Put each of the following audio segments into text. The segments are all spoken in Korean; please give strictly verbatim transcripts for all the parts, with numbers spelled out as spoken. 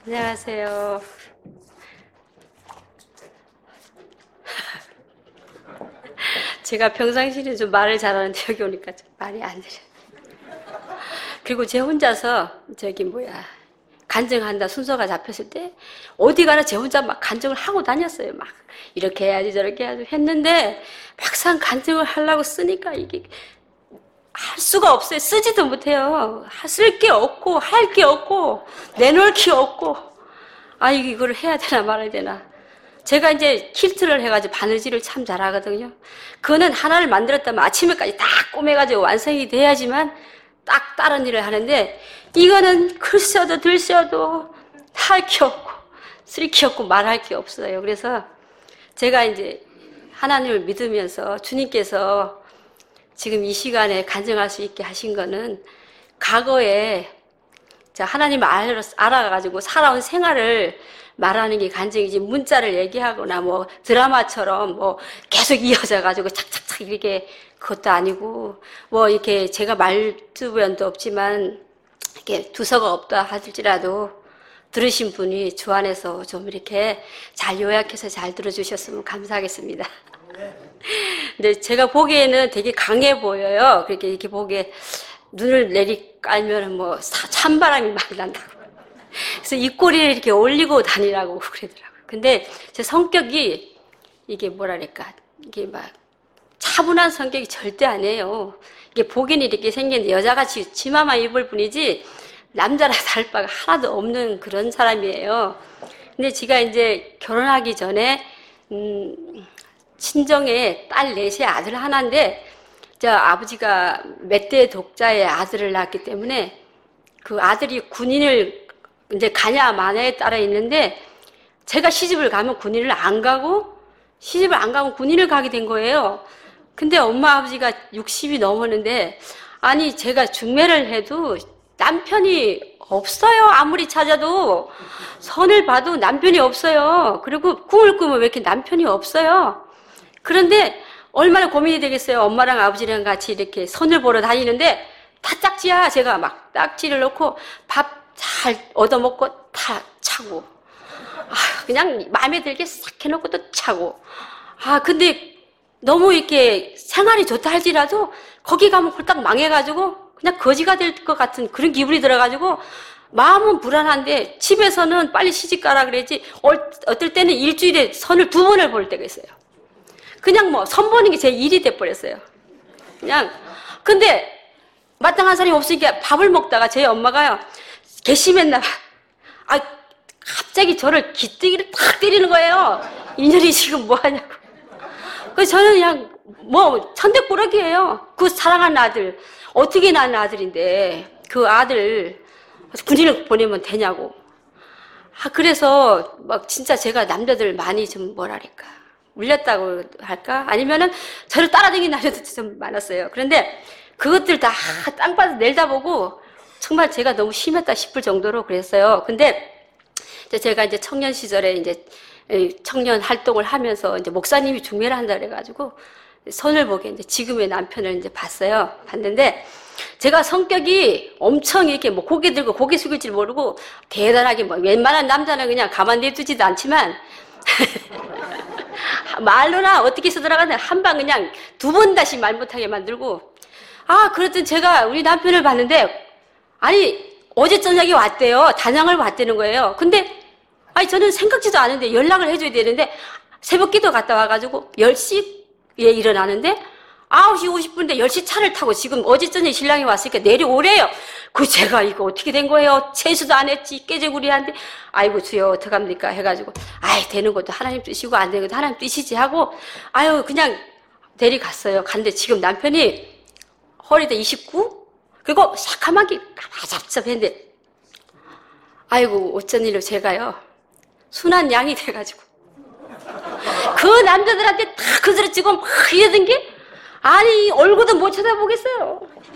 안녕하세요. 제가 평상시에는 좀 말을 잘하는데 여기 오니까 좀 말이 안 들려요. 그리고 제 혼자서 저기 뭐야 간증한다 순서가 잡혔을 때 어디 가나 제 혼자 막 간증을 하고 다녔어요. 막 이렇게 해야지 저렇게 해야지 했는데 막상 간증을 하려고 쓰니까 이게 할 수가 없어요. 쓰지도 못해요. 쓸 게 없고 할 게 없고 내놓을 게 없고 아 이거를 해야 되나 말아야 되나. 제가 이제 킬트를 해가지고 바느질을 참 잘하거든요. 그거는 하나를 만들었다면 아침에까지 다 꼬매가지고 완성이 돼야지만 딱 다른 일을 하는데 이거는 글 써도 들 써도 할 게 없고 쓸 게 없고 말할 게 없어요. 그래서 제가 이제 하나님을 믿으면서 주님께서 지금 이 시간에 간증할 수 있게 하신 거는 과거에 하나님을 알아가지고 살아온 생활을 말하는 게 간증이지 문자를 얘기하거나 뭐 드라마처럼 뭐 계속 이어져가지고 착착착 이렇게 그것도 아니고 뭐 이렇게 제가 말주변도 없지만 이렇게 두서가 없다 하실지라도 들으신 분이 주 안에서 좀 이렇게 잘 요약해서 잘 들어주셨으면 감사하겠습니다. 근데 제가 보기에는 되게 강해 보여요. 그렇게 이렇게 보기에 눈을 내리 깔면 뭐 찬바람이 막 난다고. 그래서 입꼬리를 이렇게 올리고 다니라고 그러더라고요. 근데 제 성격이 이게 뭐랄까 이게 막 차분한 성격이 절대 아니에요. 이게 보기는 이렇게 생겼는데 여자같이 치마만 입을 뿐이지 남자라 다를 바가 하나도 없는 그런 사람이에요. 근데 제가 이제 결혼하기 전에 음, 친정에 딸 넷의 아들 하나인데 저 아버지가 몇 대 독자의 아들을 낳았기 때문에 그 아들이 군인을 이제 가냐 마냐에 따라 있는데 제가 시집을 가면 군인을 안 가고 시집을 안 가면 군인을 가게 된 거예요. 근데 엄마 아버지가 육십이 넘었는데 아니 제가 중매를 해도 남편이 없어요. 아무리 찾아도 선을 봐도 남편이 없어요. 그리고 꿈을 꾸면 왜 이렇게 남편이 없어요. 그런데 얼마나 고민이 되겠어요. 엄마랑 아버지랑 같이 이렇게 선을 보러 다니는데 다 딱지야. 제가 막 딱지를 넣고 밥 잘 얻어먹고 다 차고 아, 그냥 마음에 들게 싹 해놓고 또 차고 아 근데 너무 이렇게 생활이 좋다 할지라도 거기 가면 홀딱 망해가지고 그냥 거지가 될 것 같은 그런 기분이 들어가지고 마음은 불안한데 집에서는 빨리 시집 가라 그러지 어떨 때는 일주일에 선을 두 번을 볼 때가 있어요. 그냥 뭐 선 보는 게 제 일이 돼버렸어요. 그냥 근데 마땅한 사람이 없으니까 밥을 먹다가 제 엄마가요 괘씸했나 봐. 아, 갑자기 저를 기뜨기를 탁 때리는 거예요. 인연이 지금 뭐 하냐고. 그래서 저는 그냥 뭐 천대꾸러기예요. 그 사랑하는 아들 어떻게 낳은 아들인데 그 아들 군인을 보내면 되냐고. 아 그래서 막 진짜 제가 남자들 많이 좀 뭐랄까 물렸다고 할까 아니면은 저를 따라다니는 남자들도 좀 많았어요. 그런데 그것들 다 땅바닥 내다보고 정말 제가 너무 심했다 싶을 정도로 그랬어요. 근데 제가 이제 청년 시절에 이제 청년 활동을 하면서 이제 목사님이 중매를 한다 그래가지고 선을 보게 이제 지금의 남편을 이제 봤어요. 봤는데 제가 성격이 엄청 이렇게 뭐 고개 들고 고개 숙일 줄 모르고 대단하게 뭐 웬만한 남자는 그냥 가만 내두지도 않지만 말로나 어떻게 쓰더라가 한 방 그냥 두 번 다시 말 못하게 만들고 아 그랬더니 제가 우리 남편을 봤는데 아니 어제 저녁에 왔대요. 단양을 왔다는 거예요. 근데 아니 저는 생각지도 않은데 연락을 해줘야 되는데 새벽 기도 갔다 와가지고 열 시에 일어나는데 아홉 시 오십 분인데 열 시 차를 타고 지금 어제 저녁에 신랑이 왔으니까 내려오래요. 그 제가 이거 어떻게 된 거예요? 세수도 안 했지 깨제구리한데 아이고 주여 어떡합니까 해가지고 아이 되는 것도 하나님 뜻이고 안 되는 것도 하나님 뜻이지 하고 아유 그냥 내려갔어요. 갔는데 지금 남편이 허리도 이십구 그리고 새까맣게 까마잡잡했는데 아이고 어쩐 일로 제가요 순한 양이 돼가지고 그 남자들한테 다 그 소리 치고 막 이러던 게 아니 얼굴도 못 쳐다보겠어요.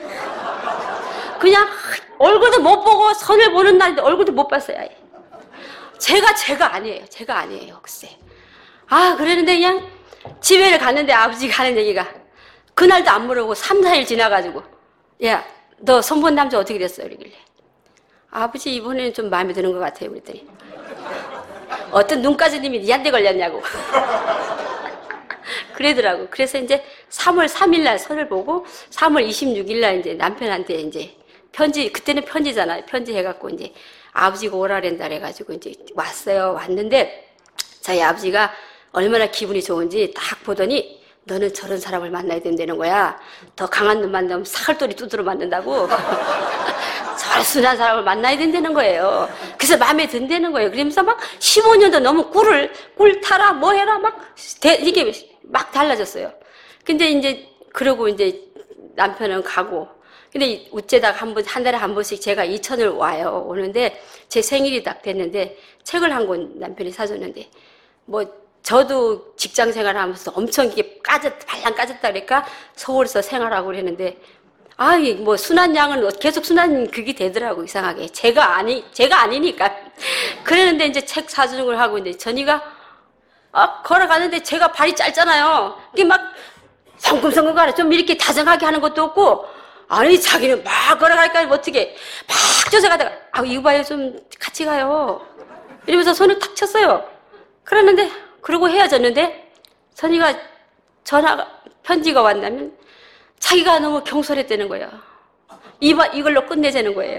그냥 얼굴도 못 보고 선을 보는 날인데 얼굴도 못 봤어요. 아예. 제가 제가 아니에요. 제가 아니에요. 글쎄. 아 그랬는데 그냥 집에를 갔는데 아버지가 하는 얘기가 그날도 안 물어보고 삼, 사 일 지나가지고 야 너 선본 남자 어떻게 됐어? 이러길래 아버지 이번에는 좀 마음에 드는 것 같아요. 그랬더니 어떤 눈가지님이 니한테 걸렸냐고. 그러더라고. 그래서 이제 삼월 삼일 날 선을 보고 삼월 이십육일 날 이제 남편한테 이제 편지, 그때는 편지잖아요. 편지 해갖고 이제 아버지가 오라 그랬다 그래가지고 이제 왔어요. 왔는데 저희 아버지가 얼마나 기분이 좋은지 딱 보더니 너는 저런 사람을 만나야 된다는 거야. 더 강한 놈 만나면 사흘돌이 두드러 맞는다고. 저런 순한 사람을 만나야 된다는 거예요. 그래서 마음에 든다는 거예요. 그러면서 막 십오 년도 너무 꿀을, 꿀 타라, 뭐 해라, 막, 대, 이게 막 달라졌어요. 근데 이제, 그러고 이제 남편은 가고. 근데 우째다가 한 번, 한 달에 한 번씩 제가 이천을 와요. 오는데 제 생일이 딱 됐는데 책을 한 권 남편이 사줬는데 뭐, 저도 직장 생활하면서 엄청 이게 까졌, 발랑 까졌다 그러니까 서울에서 생활하고 그랬는데 아, 뭐, 순한 양은 계속 순한 그게 되더라고, 이상하게. 제가 아니, 제가 아니니까. 그랬는데 이제 책 사주는 걸 하고 있는데, 전이가, 아, 걸어가는데 제가 발이 짧잖아요. 이게 막, 성큼성큼 가라. 좀 이렇게 다정하게 하는 것도 없고, 아니, 자기는 막 걸어가니까 어떻게, 막 쫓아가다가, 아, 이거 봐요. 좀 같이 가요. 이러면서 손을 탁 쳤어요. 그랬는데, 그러고 헤어졌는데, 전이가 전화가, 편지가 왔다면, 자기가 너무 경솔했다는 거예요. 이바, 이걸로 끝내자는 거예요.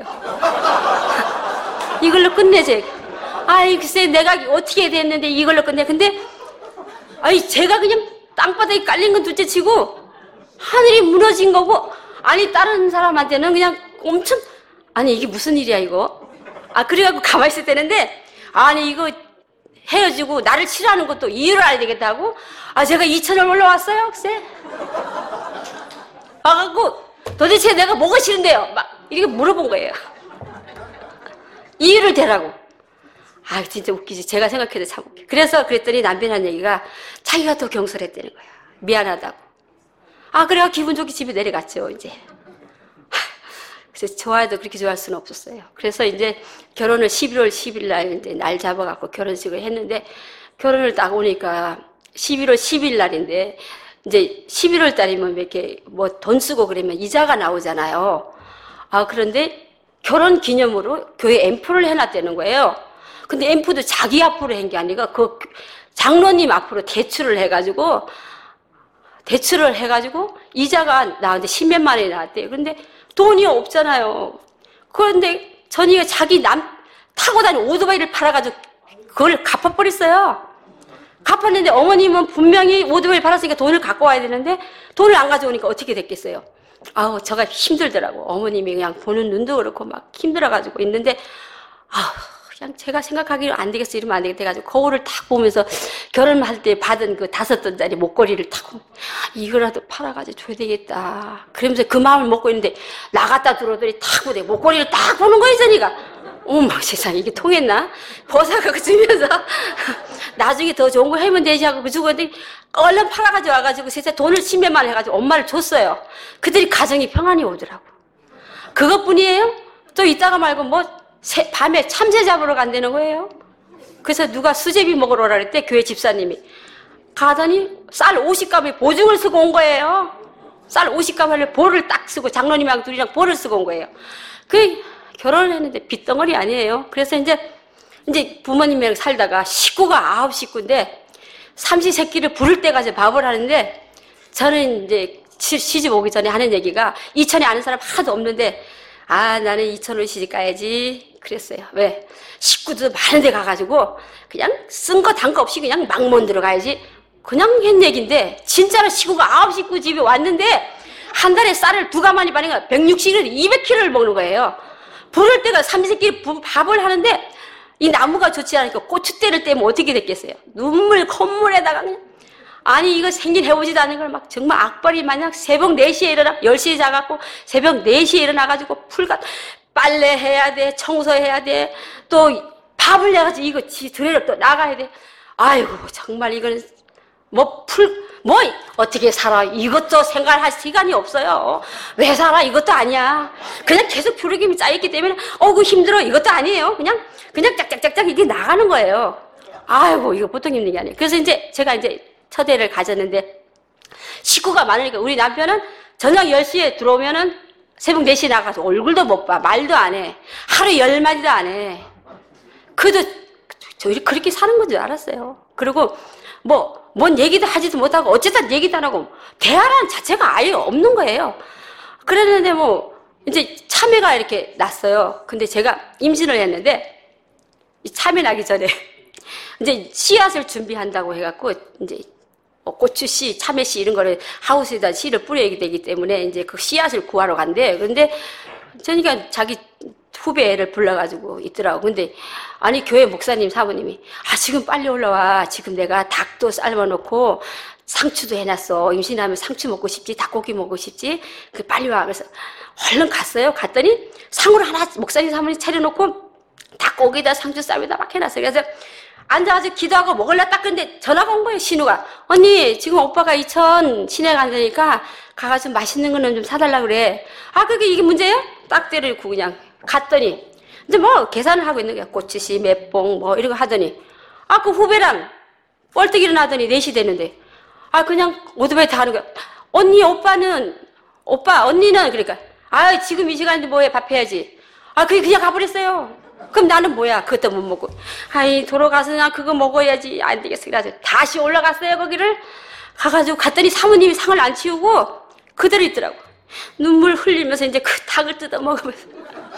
이걸로 끝내자. 아이, 글쎄, 내가 어떻게 됐는데 이걸로 끝내. 근데, 아이, 제가 그냥 땅바닥에 깔린 건 둘째 치고, 하늘이 무너진 거고, 아니, 다른 사람한테는 그냥 엄청, 아니, 이게 무슨 일이야, 이거? 아, 그래갖고 가만히 있을 때는데, 아니, 이거 헤어지고 나를 치료하는 것도 이유를 알아야 되겠다고? 아, 제가 이천을 올라왔어요, 글쎄. 와갖고 도대체 내가 뭐가 싫은데요? 막 이렇게 물어본 거예요. 이유를 대라고. 아, 진짜 웃기지. 제가 생각해도 참 웃겨. 그래서 그랬더니 남편 한 얘기가 자기가 더 경솔했다는 거야. 미안하다고. 아, 그래가 기분 좋게 집에 내려갔죠, 이제. 그래서 좋아해도 그렇게 좋아할 수는 없었어요. 그래서 이제 결혼을 십일월 십일 날 이제 날 잡아갖고 결혼식을 했는데 결혼을 딱 오니까 십일월 십일 날인데 이제 십일월 달이면 이렇게 뭐 돈 쓰고 그러면 이자가 나오잖아요. 아, 그런데 결혼 기념으로 교회 앰프를 해놨다는 거예요. 근데 앰프도 자기 앞으로 한 게 아니라 그 장로님 앞으로 대출을 해가지고, 대출을 해가지고 이자가 나왔는데 십몇만 원이 나왔대요. 근데 돈이 없잖아요. 그런데 전이가 자기 남, 타고 다니는 오토바이를 팔아가지고 그걸 갚아버렸어요. 갚았는데 어머님은 분명히 오토바이를 팔았으니까 돈을 갖고 와야 되는데 돈을 안 가져오니까 어떻게 됐겠어요? 아우, 저가 힘들더라고. 어머님이 그냥 보는 눈도 그렇고 막 힘들어가지고 있는데, 아우, 그냥 제가 생각하기로 안 되겠어. 이러면 안 되겠다 해가지고 거울을 탁 보면서 결혼할 때 받은 그 다섯 돈짜리 목걸이를 탁 보면 이거라도 팔아가지고 줘야 되겠다. 그러면서 그 마음을 먹고 있는데 나갔다 들어오더니 탁 보대. 목걸이를 딱 보는 거예요, 저니가. 어머, 세상에 이게 통했나? 벗어갖고 주면서 나중에 더 좋은 거 하면 되지 하고 주고 근데 얼른 팔아가지고 와가지고 세상에 돈을 십몇만 원 해가지고 엄마를 줬어요. 그들이 가정이 평안이 오더라고. 그것뿐이에요? 또 이따가 말고 뭐 새, 밤에 참새 잡으러 간다는 거예요. 그래서 누가 수제비 먹으러 오라 그랬대, 교회 집사님이. 가더니 쌀 오십 가마에 보증을 쓰고 온 거예요. 쌀 오십 가마를 보를 딱 쓰고 장로님하고 둘이랑 보를 쓰고 온 거예요. 그 결혼을 했는데 빚덩어리 아니에요. 그래서 이제 이제 부모님이랑 살다가 식구가 아홉 식구인데 삼시세끼를 부를 때 가서 밥을 하는데 저는 이제 시집 오기 전에 하는 얘기가 이천에 아는 사람 하나도 없는데 아, 나는 이천으로 시집 가야지 그랬어요. 왜? 식구도 많은 데 가가지고 그냥 쓴 거 단 거 없이 그냥 막몬 들어가야지 그냥 한 얘기인데 진짜로 식구가 아홉 식구 집에 왔는데 한 달에 쌀을 두 가마니 빠니까 백육십 킬로그램, 이백 킬로그램를 먹는 거예요. 부를 때가 삼시세끼 밥을 하는데 이 나무가 좋지 않으니까 고추대를 떼면 어떻게 됐겠어요? 눈물 콧물에다가 그냥 아니 이거 생긴 해보지도 않은 걸 막 정말 악벌이 마냥 새벽 네 시에 일어나 열 시에 자갖고 새벽 네 시에 일어나가지고 풀가 빨래해야 돼, 청소해야 돼, 또 밥을 내가지고 이거 지 들으러 또 나가야 돼. 아이고 정말 이거는 뭐 풀 뭐 어떻게 살아 이것도 생각할 시간이 없어요. 왜 살아 이것도 아니야. 그냥 계속 부르김이 짜있기 때문에 어구 힘들어 이것도 아니에요. 그냥 그냥 짝짝짝짝 이게 나가는 거예요. 아이고 이거 보통 힘든 게 아니에요. 그래서 이제 제가 이제 첫애를 가졌는데 식구가 많으니까 우리 남편은 저녁 열 시에 들어오면은 새벽 네 시에 나가서 얼굴도 못 봐. 말도 안 해. 하루 열 마디도 안 해. 그래도 저 그렇게 사는 건 줄 알았어요. 그리고 뭐, 뭔 얘기도 하지도 못하고 어쨌든 얘기도 안 하고 대화라는 자체가 아예 없는 거예요. 그랬는데 뭐 이제 참외가 이렇게 났어요. 근데 제가 임신을 했는데 이 참외 나기 전에 이제 씨앗을 준비한다고 해갖고 이제 고추씨, 참외씨 이런 거를 하우스에다 씨를 뿌려야 되기 때문에 이제 그 씨앗을 구하러 간대. 근데 저니까 자기 후배 애를 불러가지고 있더라고. 근데 아니 교회 목사님 사모님이 아 지금 빨리 올라와. 지금 내가 닭도 삶아놓고 상추도 해놨어. 임신하면 상추 먹고 싶지, 닭고기 먹고 싶지. 그 빨리 와. 그래서 얼른 갔어요. 갔더니 상으로 하나 목사님 사모님 차려놓고 닭고기에다 상추 쌈에다 막 해놨어요. 그래서 앉아가지고 기도하고 먹으려 딱 근데 전화가 온 거예요. 신우가. 언니 지금 오빠가 이천 시내 간다니까 가가지고 맛있는 거는 좀 사달라 그래. 아 그게 이게 문제예요? 딱 때리고 그냥 갔더니 이제 뭐 계산을 하고 있는 거야. 고추씨, 맷봉 뭐 이런 거 하더니 아 그 후배랑 뻘떡 일어나더니 네 시 되는데 아 그냥 오토바이 타는 거야. 언니 오빠는 오빠 언니는 그러니까 아 지금 이 시간인데 뭐해 밥 해야지. 아 그게 그냥 가버렸어요. 그럼 나는 뭐야? 그것도 못 먹고. 아이, 돌아가서 나 그거 먹어야지. 안 되겠어. 그래가지고 다시 올라갔어요, 거기를. 가가지고 갔더니 사모님이 상을 안 치우고 그대로 있더라고. 눈물 흘리면서 이제 그 닭을 뜯어 먹으면서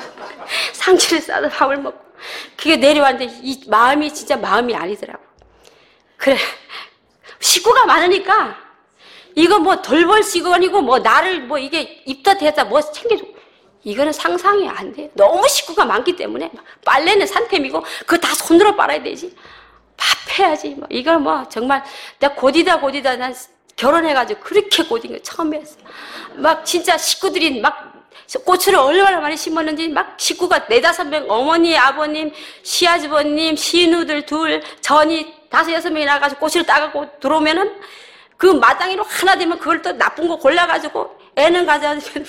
상추를 싸서 밥을 먹고. 그게 내려왔는데 이 마음이 진짜 마음이 아니더라고. 그래. 식구가 많으니까 이거 뭐 돌볼 시간이고 뭐 나를 뭐 이게 입다 대다 뭐 챙겨주고. 이거는 상상이 안 돼요. 너무 식구가 많기 때문에 빨래는 산템이고 그거 다 손으로 빨아야 되지. 밥 해야지. 뭐 이걸 뭐 정말 내가 곧이다 곧이다 난 결혼해가지고 그렇게 곧인 거 처음이었어요. 막 진짜 식구들이 막 고추를 얼마나 많이 심었는지 막 식구가 네다섯 명 어머니 아버님 시아주버님 시누들 둘 전이 다섯 여섯 명이 나가지고 고추를 따갖고 들어오면은 그 마당이로 하나 되면 그걸 또 나쁜 거 골라가지고 애는 가져가지고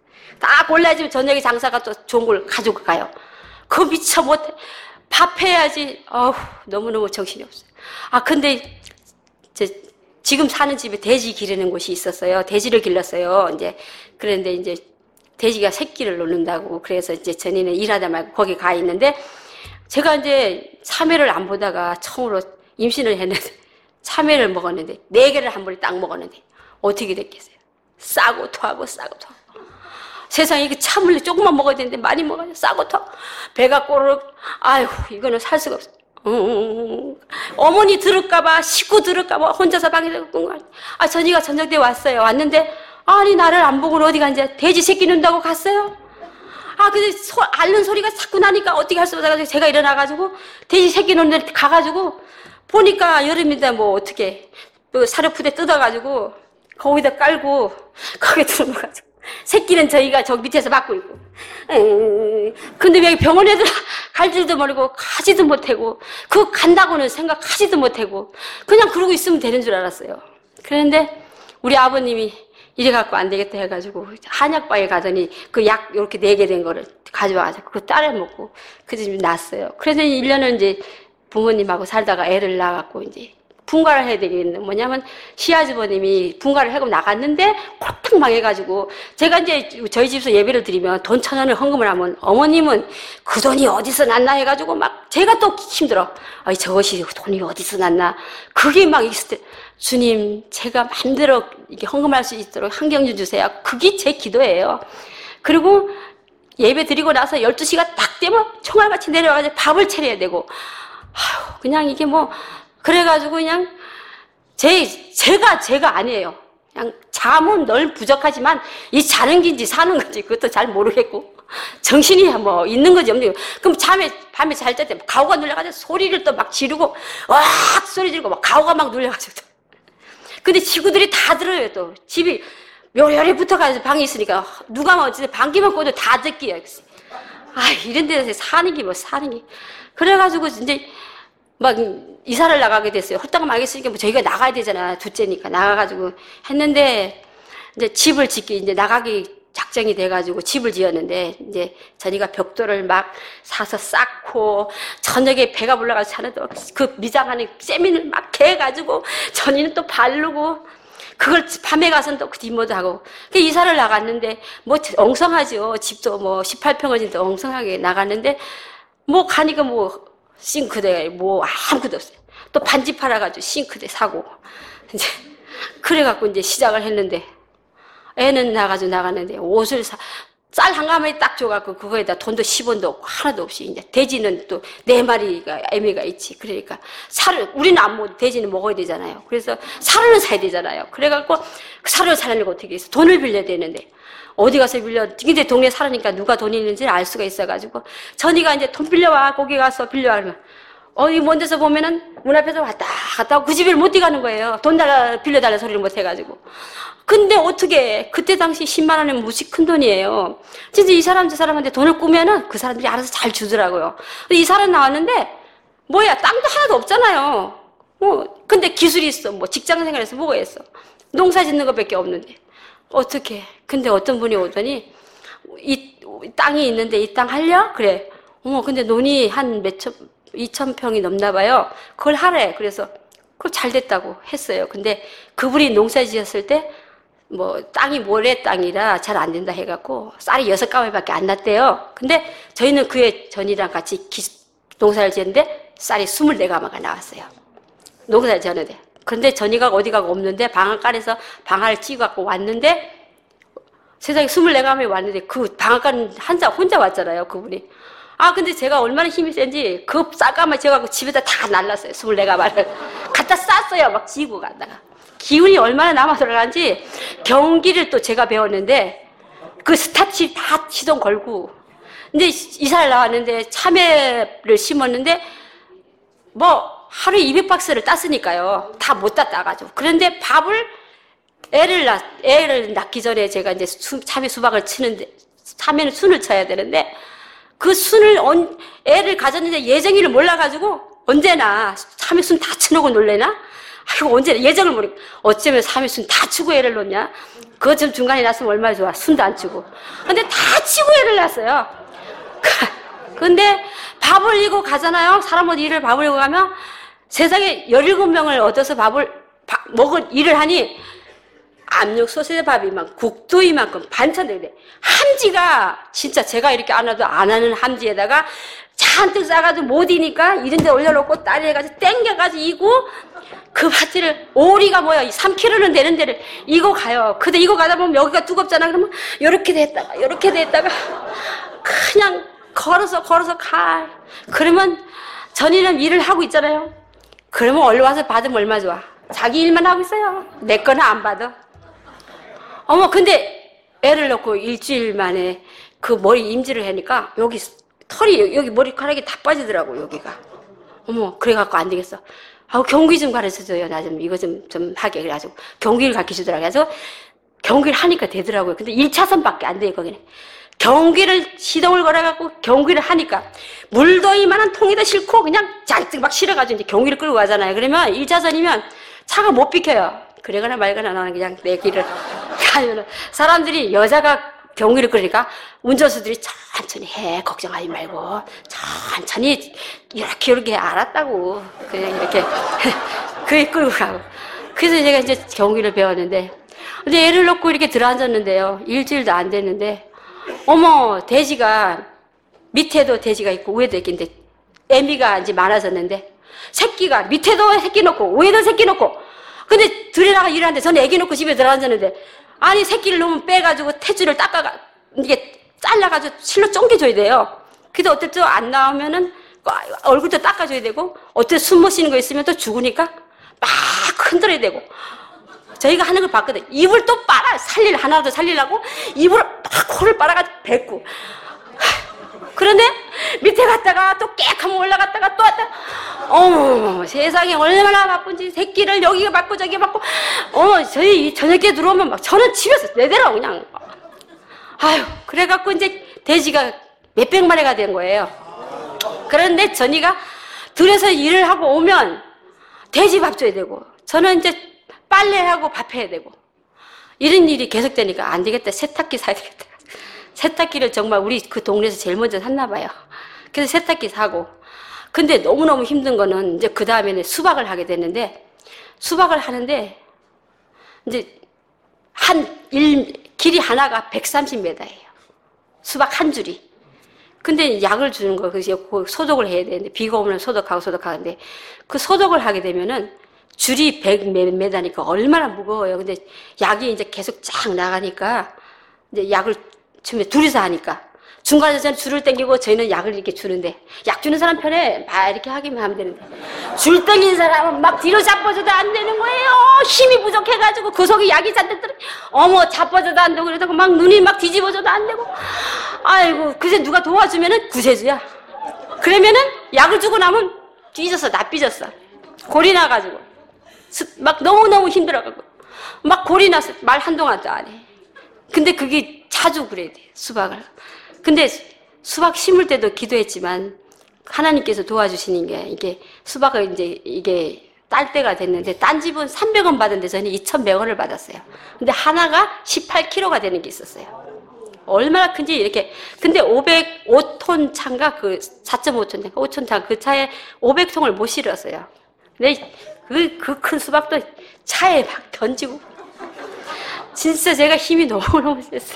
다 골라야지 저녁에 장사가 또 좋은 걸 가지고 가요. 그거 미처 못해. 밥 해야지. 어우, 너무너무 정신이 없어요. 아, 근데, 저, 지금 사는 집에 돼지 기르는 곳이 있었어요. 돼지를 길렀어요. 이제, 그런데 이제, 돼지가 새끼를 놓는다고. 그래서 이제 전에는 일하다 말고 거기 가 있는데, 제가 이제 참외를 안 보다가 처음으로 임신을 했는데, 참외를 먹었는데, 네 개를 한 번에 딱 먹었는데, 어떻게 됐겠어요? 싸고 토하고 싸고 토하고. 세상에 이게 참을 조금만 먹어야 되는데 많이 먹어야 싸고 터 배가 꼬르륵. 아이고 이거는 살 수가 없어. 음, 어머니 들을까봐 식구 들을까봐 혼자서 방에서 꾼 거 아니야. 아 전이가 저녁 때 왔어요. 왔는데 아니 나를 안 보고는 어디 간지 돼지 새끼 눈다고 갔어요. 아 근데 소, 앓는 소리가 자꾸 나니까 어떻게 할 수 없어가지고 제가 일어나가지고 돼지 새끼 눈데 가가지고 보니까 여름인데 뭐 어떻게 그 사료푸대 뜯어가지고 거기다 깔고 거기에 들어가지고. 새끼는 저희가 저 밑에서 받고 있고. 에이, 근데 왜 병원에도 갈 줄도 모르고 가지도 못하고 그거 간다고는 생각하지도 못하고 그냥 그러고 있으면 되는 줄 알았어요. 그런데 우리 아버님이 이래 갖고 안 되겠다 해가지고 한약방에 가더니 그 약 이렇게 네 개 된 거를 가져와가지고 그거 따라 먹고 그 집이 났어요. 그래서 일 년을 이제 부모님하고 살다가 애를 낳아갖고 이제 분가를 해야 되겠는데 뭐냐면 시아주버님이 분가를 하고 나갔는데 콜딱 망해가지고 제가 이제 저희 집에서 예배를 드리면 돈 천 원을 헌금을 하면 어머님은 그 돈이 어디서 났나 해가지고 막 제가 또 힘들어. 아이 저것이 돈이 어디서 났나. 그게 막 있을 때 주님 제가 마음대로 이게 헌금할 수 있도록 환경 좀 주세요. 그게 제 기도예요. 그리고 예배 드리고 나서 열두 시가 딱 되면 총알같이 내려와가지고 밥을 차려야 되고 아휴 그냥 이게 뭐 그래가지고 그냥 제, 제가 제가 아니에요. 그냥 잠은 늘 부족하지만 이 자는 건지 사는 건지 그것도 잘 모르겠고 정신이 뭐 있는 건지 없는 건지. 그럼 잠에 밤에 잘 때 가오가 눌려가지고 소리를 또 막 지르고 와악 소리 지르고 막 가오가 막 눌려가지고 또. 근데 친구들이 다 들어요. 또 집이 묘열에 붙어가지고 방이 있으니까 누가 뭐 방귀만 꿔도 다 듣기야. 아 이런 데서 사는 게 뭐 사는 게. 그래가지고 이제 막 이사를 나가게 됐어요. 홀딱 망했으니까 뭐 저희가 나가야 되잖아. 둘째니까 나가가지고 했는데 이제 집을 짓기 이제 나가기 작정이 돼가지고 집을 지었는데 이제 전이가 벽돌을 막 사서 쌓고 저녁에 배가 불러가지고 자는 또 그 미장하는 세민을 막 개가지고 전이는 또 바르고 그걸 밤에 가서는 또 그 뒷모도 하고. 그 이사를 나갔는데, 뭐, 엉성하죠. 집도 뭐, 십팔 평어진데 엉성하게 나갔는데, 뭐, 가니까 뭐, 싱크대, 뭐, 아무것도 없어요. 또 반지 팔아가지고 싱크대 사고. 이제, 그래갖고 이제 시작을 했는데, 애는 나가지고 나갔는데, 옷을 사, 쌀 한 가마에 딱 줘갖고, 그거에다 돈도 십 원도 없고, 하나도 없이, 이제, 돼지는 또 네 마리가, 애미가 있지. 그러니까, 살을, 우리는 안 먹어, 돼지는 먹어야 되잖아요. 그래서, 살을 사야 되잖아요. 그래갖고, 그 살을 사려고 어떻게 해서 돈을 빌려야 되는데, 어디 가서 빌려, 근데 동네 살으니까 누가 돈이 있는지를 알 수가 있어가지고, 전이가 이제 돈 빌려와, 거기 가서 빌려와, 그러면, 어디 먼 데서 보면은 문 앞에서 왔다 갔다 하고 그 집을 못 뛰가는 거예요. 돈 달라, 빌려달라 소리를 못 해가지고. 근데 어떻게, 그때 당시 십만 원이면 무지 큰 돈이에요. 진짜 이 사람, 저 사람한테 돈을 꾸면은 그 사람들이 알아서 잘 주더라고요. 이 사람 나왔는데, 뭐야, 땅도 하나도 없잖아요. 뭐, 근데 기술이 있어. 뭐, 직장 생활에서 뭐가 있어. 농사 짓는 것밖에 없는데. 어떻게. 근데 어떤 분이 오더니, 이 땅이 있는데 이 땅 할려? 그래. 어머, 근데 논이 한 몇천, 이천 평이 넘나 봐요. 그걸 하래. 그래서 그거 잘 됐다고 했어요. 근데 그분이 농사 지었을 때 뭐 땅이 모래 땅이라 잘 안 된다 해갖고 쌀이 여섯 가마밖에 안 났대요. 근데 저희는 그해 전이랑 같이 기, 농사를 지었는데 쌀이 스물네 가마가 나왔어요. 농사를 지었는데. 그런데 전이가 어디 가고 없는데 방앗간에서 방아를 찍어갖고 왔는데 세상에 스물네 가마에 왔는데 그 방앗간 한자 혼자 왔잖아요. 그분이. 아, 근데 제가 얼마나 힘이 센지 그 쌀가마 지어갖고 집에다 다 날랐어요. 스물네 가마를. 갖다 쌌어요. 막 지고 갔다가. 기운이 얼마나 남아 들어간지 경기를 또 제가 배웠는데 그 스타치 다 시동 걸고. 근데 이사를 나왔는데 참외를 심었는데 뭐 하루에 이백 박스를 땄으니까요. 다 못 땄다가지고. 그런데 밥을 애를 낳, 애를 낳기 전에 제가 이제 수, 참외 수박을 치는데 참외는 순을 쳐야 되는데 그 순을 언, 애를 가졌는데 예정일을 몰라가지고 언제나 참외순 다 쳐놓고 놀래나? 아이고 언제나 예정을 모르고 어쩌면 참외순 다 치고 애를 놓냐? 그거 좀 중간에 났으면 얼마나 좋아. 순도 안 치고. 근데 다 치고 애를 낳았어요. 근데 밥을 이고 가잖아요. 사람 어디 일을 밥을 이고 가면 세상에 열일곱 명을 얻어서 밥을 밥, 먹을 일을 하니 압력 소세지 밥이만 국도 이만큼 반찬들인데 함지가 진짜 제가 이렇게 안 해도 안 하는 함지에다가 잔뜩 싸가지고 못 이니까 이런 데 올려놓고 딸이 해가지고 땡겨가지고 이고 그 바지를 오리가 뭐야 삼 킬로그램는 되는 데를 이고 가요. 근데 이거 가다 보면 여기가 뜨겁잖아. 그러면 요렇게 됐다가 요렇게 됐다가 그냥 걸어서 걸어서 가. 그러면 전이는 일을 하고 있잖아요. 그러면 얼른 와서 받으면 얼마 좋아. 자기 일만 하고 있어요. 내 거는 안 받아. 어머, 근데 애를 넣고 일주일 만에 그 머리 임지를 하니까 여기 털이, 여기 머리카락이 다 빠지더라고, 여기가. 어머, 그래갖고 안 되겠어. 아우, 경기 좀 가르쳐줘요. 나 좀, 이거 좀, 좀 하게. 그래가지고 경기를 가르쳐주더라고요. 그래서 경기를 하니까 되더라고요. 근데 일 차선밖에 안 돼요, 거기는. 경기를 시동을 걸어갖고 경기를 하니까 물도 이만한 통에다 싣고 그냥 잔뜩 막 실어가지고 이제 경기를 끌고 가잖아요. 그러면 일 차선이면 차가 못 비켜요. 그러거나 말거나 나는 그냥 내 길을 가면은 사람들이 여자가 경기를 끌으니까 운전수들이 천천히 해. 걱정하지 말고 천천히 이렇게 이렇게 알았다고. 그냥 이렇게 그게 끌고 가고. 그래서 제가 이제 경기를 배웠는데 근데 애를 놓고 이렇게 들어앉았는데요. 일주일도 안 됐는데 어머, 돼지가, 밑에도 돼지가 있고, 위에도 있긴데, 애미가 이제 많아졌는데, 새끼가, 밑에도 새끼 놓고, 위에도 새끼 놓고, 근데 들여다가 일하는데, 저는 애기 놓고 집에 들어앉았는데, 아니, 새끼를 놓으면 빼가지고, 태주를 닦아가, 이게 잘라가지고 실로 쫑겨줘야 돼요. 근데 어쨌든 안 나오면은, 얼굴도 닦아줘야 되고, 어때 숨 못 쉬는 거 있으면 또 죽으니까, 막 흔들어야 되고, 저희가 하는 걸 봤거든. 입을 또 빨아. 살릴, 하나라도 살리려고 입을 막 코를 빨아가지고 뱉고. 그런데 밑에 갔다가 또 깨끗하면 올라갔다가 또 왔다가. 어머, 세상에 얼마나 바쁜지. 새끼를 여기가 받고 저기 받고. 어머, 저희 저녁에 들어오면 막 저는 집에서 내대로 그냥. 아유, 그래갖고 이제 돼지가 몇백 마리가 된 거예요. 그런데 전이가 들에서 일을 하고 오면 돼지 밥 줘야 되고. 저는 이제 빨래하고 밥해야 되고 이런 일이 계속되니까 안 되겠다. 세탁기 사야 되겠다. 세탁기를 정말 우리 그 동네에서 제일 먼저 샀나 봐요. 그래서 세탁기 사고 근데 너무너무 힘든 거는 이제 그 다음에는 수박을 하게 됐는데 수박을 하는데 이제 한 일, 길이 하나가 백삼십 미터예요. 수박 한 줄이. 근데 약을 주는 거, 그래서 소독을 해야 되는데, 비가 오면 소독하고 소독하는데, 그 소독을 하게 되면은 줄이 백 미터니까 얼마나 무거워요. 근데 약이 이제 계속 쫙 나가니까, 이제 약을 처음에 둘이서 하니까, 중간에 저는 줄을 당기고 저희는 약을 이렇게 주는데, 약 주는 사람 편에 막 이렇게 하기만 하면 되는데, 줄 당긴 사람은 막 뒤로 자빠져도 안 되는 거예요. 힘이 부족해가지고 그 속에 약이 잔뜩 들어, 어머, 자빠져도 안 되고 그러다가 막 눈이 막 뒤집어져도 안 되고, 아이고, 그새 누가 도와주면은 구세주야. 그러면은 약을 주고 나면 삐졌어, 나 삐졌어. 골이 나가지고. 막 너무너무 힘들어가고. 막 골이 나서 말 한동안도 안 해. 근데 그게 자주 그래야 돼, 수박을. 근데 수박 심을 때도 기도했지만 하나님께서 도와주시는 게 이게 수박을 이제 이게 딸 때가 됐는데 딴 집은 삼백 원 받은데 저는 이천백 원을 받았어요. 근데 하나가 십팔 킬로그램가 되는 게 있었어요. 얼마나 큰지 이렇게. 근데 오백오 톤 차인가 그 사 점 오 톤, 오 톤 차 그 차에 오백 통을 못 실었어요. 근데 그 그 큰 수박도 차에 막 던지고 진짜 제가 힘이 너무너무 셌어요.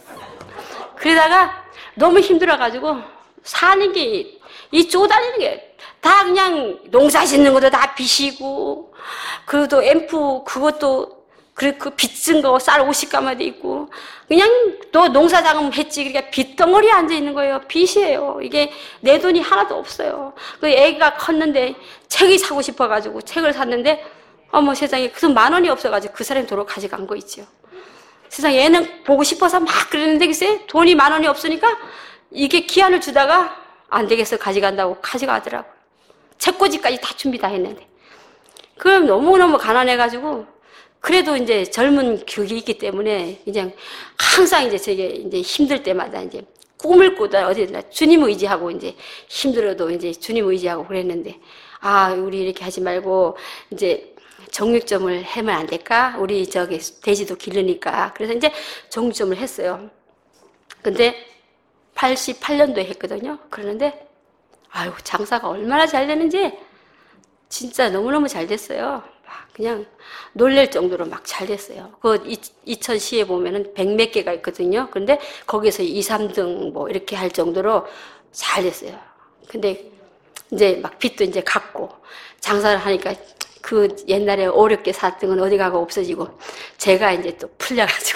그러다가 너무 힘들어가지고 사는 게, 이 쪼다니는 게 다 그냥 농사 짓는 것도 다 빚이고, 그래도 앰프 그것도 그, 그 빚진 거 쌀 오십 가마도 있고, 그냥 또 농사 자금 했지. 그러니까 빚덩어리에 앉아있는 거예요. 빚이에요. 이게 내 돈이 하나도 없어요. 그 애기가 컸는데 책이 사고 싶어가지고 책을 샀는데, 어머 세상에 그 돈 만 원이 없어가지고 그 사람이 도로 가져간 거 있죠. 세상에 애는 보고 싶어서 막 그랬는데 글쎄 돈이 만 원이 없으니까 이게 기한을 주다가 안 되겠어 가져간다고 가져가더라고요. 책꽂이까지 다 준비 다 했는데. 그럼 너무너무 가난해가지고 그래도 이제 젊은 격이 있기 때문에 그냥 항상 이제 제게 이제 힘들 때마다 이제 꿈을 꾸다 어디나 주님 의지하고 이제 힘들어도 이제 주님 의지하고 그랬는데, 아 우리 이렇게 하지 말고 이제 정육점을 하면 안 될까? 우리 저기 돼지도 기르니까. 그래서 이제 정육점을 했어요. 근데 팔십팔 년도에 했거든요. 그러는데 아유 장사가 얼마나 잘 되는지 진짜 너무너무 잘 됐어요. 막 그냥 놀랄 정도로 막 잘 됐어요. 그 이천시에 보면은 백 몇 개가 있거든요. 근데 거기서 이, 삼 등 뭐 이렇게 할 정도로 잘 됐어요. 근데 이제 막 빚도 이제 갚고 장사를 하니까 그 옛날에 어렵게 샀던 건 어디 가고 없어지고 제가 이제 또 풀려가지고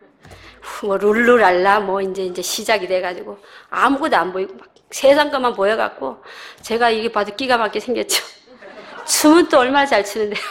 뭐 룰루랄라 뭐 이제 이제 시작이 돼가지고 아무것도 안 보이고 막 세상 것만 보여갖고 제가 이게 봐도 기가 막히게 생겼죠. 춤은 또 얼마나 잘 추는데요.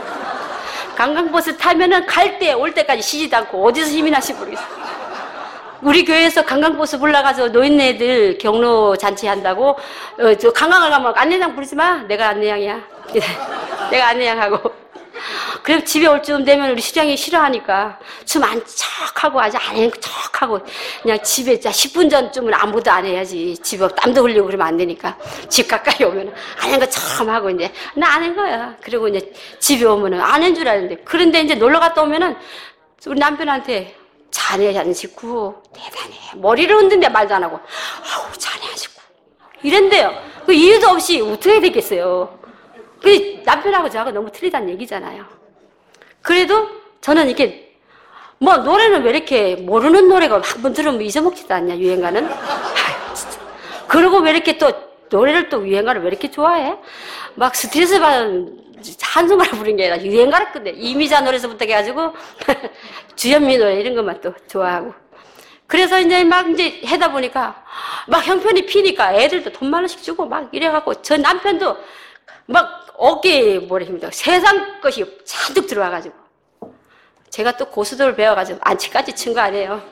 관광버스 타면은 갈 때 올 때까지 쉬지도 않고 어디서 힘이 나시 모르겠어요. 우리 교회에서 관광버스 불러가서 노인네들 경로 잔치 한다고 어, 저 관광을 가면 안내양 부르지 마. 내가 안내양이야. 내가 안내양하고. 그리고 집에 올 쯤 되면 우리 수장이 싫어하니까 춤 안 척하고 아주 안 해는 척하고 그냥 집에 십 분 전쯤은 아무도 안 해야지. 집에 땀도 흘리고 그러면 안 되니까 집 가까이 오면은 안 한 거 처음 하고 이제 나 안 한 거야. 그리고 이제 집에 오면은 안 한 줄 알았는데, 그런데 이제 놀러 갔다 오면은 우리 남편한테 자네 안 씻고 대단해. 머리를 흔든데 말도 안 하고 아우 자네 안 씻고 이런데요. 그 이유도 없이 어떻게 해야 되겠어요. 그 남편하고 저하고 너무 틀리다는 얘기잖아요. 그래도 저는 이렇게 뭐 노래는 왜 이렇게 모르는 노래가 한 번 들으면 잊어먹지도 않냐 유행가는. 아유 진짜. 그리고 왜 이렇게 또 노래를 또 유행가를 왜 이렇게 좋아해? 막 스트레스 받은 한숨을 부른 게 아니라 유행가를 끝내. 이미자 노래서부터 해가지고 주현미 노래 이런 것만 또 좋아하고. 그래서 이제 막 이제 하다 보니까 막 형편이 피니까 애들도 돈 만 원씩 주고 막 이래갖고 저 남편도 막 어깨에 뭐라 힘들어 세상 것이 잔뜩 들어와가지고 제가 또 고수도를 배워가지고 안치까지 친 거 아니에요.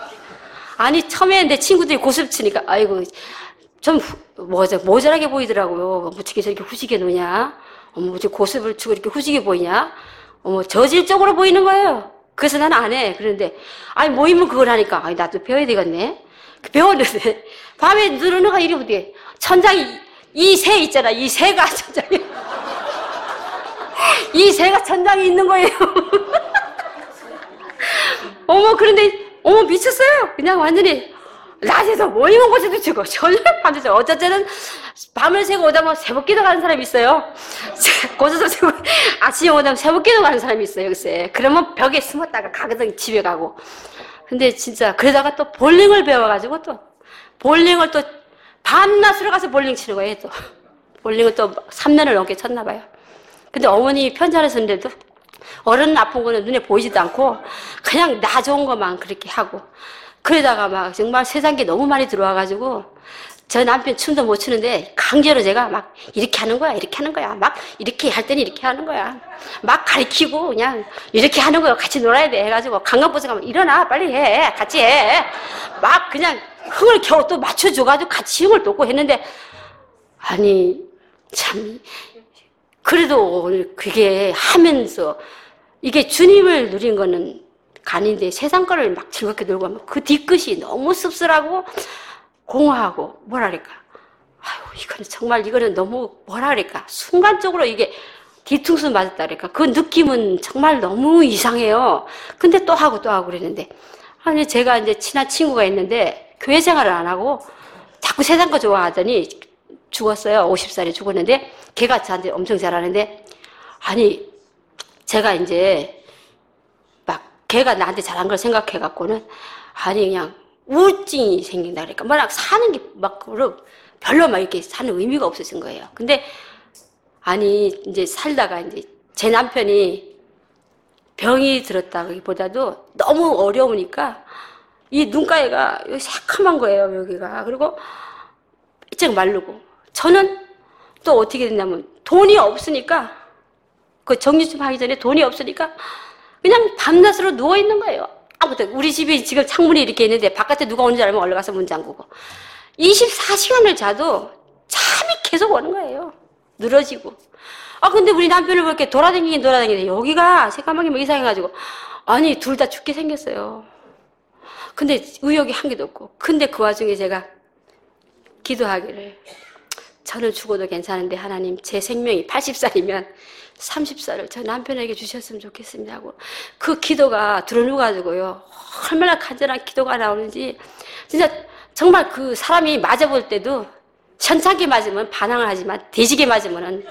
아니 처음에 내 친구들이 고수를 치니까 아이고 좀 모자, 모자라게 보이더라고요. 어떻게 저렇게 후지게 노냐? 어머 어떻게 고수를 치고 이렇게 후지게 보이냐? 어머 저질적으로 보이는 거예요. 그래서 나는 안 해. 그런데 아니 모이면 그걸 하니까 아니 나도 배워야 되겠네. 배웠는데 밤에 누르는가 이리 어디 천장이 이 새 있잖아. 이 새가 천장에 이 새가 천장에 있는 거예요. 어머 그런데 어머 미쳤어요. 그냥 완전히 낮에도 모이는 곳에도 주고 저녁 밤에 주고 어쩔 때는 밤을 새고 오다 보면 새벽기도 가는 사람이 있어요. 고소도 새고 아침에 오다 보면 새벽기도 가는 사람이 있어요. 글쎄. 그러면 벽에 숨었다가 가거든 집에 가고. 근데 진짜 그러다가 또 볼링을 배워가지고 또 볼링을 또 밤낮으로 가서 볼링 치는 거예요. 또 볼링을 또 삼 년을 넘게 쳤나 봐요. 근데 어머니 편지 하나 썼는데도 어른 아픈 거는 눈에 보이지도 않고 그냥 나 좋은 것만 그렇게 하고 그러다가 막 정말 세상에 너무 많이 들어와가지고 저 남편 춤도 못 추는데 강제로 제가 막 이렇게 하는 거야 이렇게 하는 거야 막 이렇게 할 때는 이렇게 하는 거야 막 가르치고 그냥 이렇게 하는 거야 같이 놀아야 돼 해가지고 강간버스 가면 일어나 빨리 해 같이 해 막 그냥 흥을 겨우 또 맞춰줘가지고 같이 흥을 돋고 했는데 아니 참 그래도 오늘 그게 하면서 이게 주님을 누린 거는 아닌데 세상 거를 막 즐겁게 놀고 하면 그 뒤끝이 너무 씁쓸하고 공허하고 뭐랄까 아유 이거는 정말 이거는 너무 뭐랄까 순간적으로 이게 뒤통수 맞았다 그럴까 그 느낌은 정말 너무 이상해요. 근데 또 하고 또 하고 그랬는데 아니 제가 이제 친한 친구가 있는데 교회 생활을 안 하고 자꾸 세상 거 좋아하더니 죽었어요. 오십 살에 죽었는데 걔가 저한테 엄청 잘하는데 아니 제가 이제 걔가 나한테 잘한 걸 생각해갖고는, 아니, 그냥 우울증이 생긴다 그러니까, 막 사는 게 막, 별로 막 이렇게 사는 의미가 없어진 거예요. 근데, 아니, 이제 살다가 이제 제 남편이 병이 들었다기 보다도 너무 어려우니까, 이 눈가에가 여기 새카만 거예요, 여기가. 그리고, 이쪽 마르고. 저는 또 어떻게 됐냐면, 돈이 없으니까, 그 정리좀 하기 전에 돈이 없으니까, 그냥 밤낮으로 누워있는 거예요. 아무튼 우리 집이 지금 창문이 이렇게 있는데 바깥에 누가 오는 줄 알면 얼른 가서 문 잠그고 이십사 시간을 자도 잠이 계속 오는 거예요. 늘어지고. 아 근데 우리 남편을 그렇게 돌아다니긴 돌아다니는데 여기가 새까맣게 뭐 이상해가지고 아니 둘 다 죽게 생겼어요. 근데 의욕이 한 개도 없고 근데 그 와중에 제가 기도하기를 저는 죽어도 괜찮은데 하나님 제 생명이 팔십 살이면 삼십 살을 저 남편에게 주셨으면 좋겠습니다 하고 그 기도가 들어누가지고요 얼마나 간절한 기도가 나오는지 진짜 정말 그 사람이 맞아볼 때도 현찮게 맞으면 반항을 하지만 대지게 맞으면은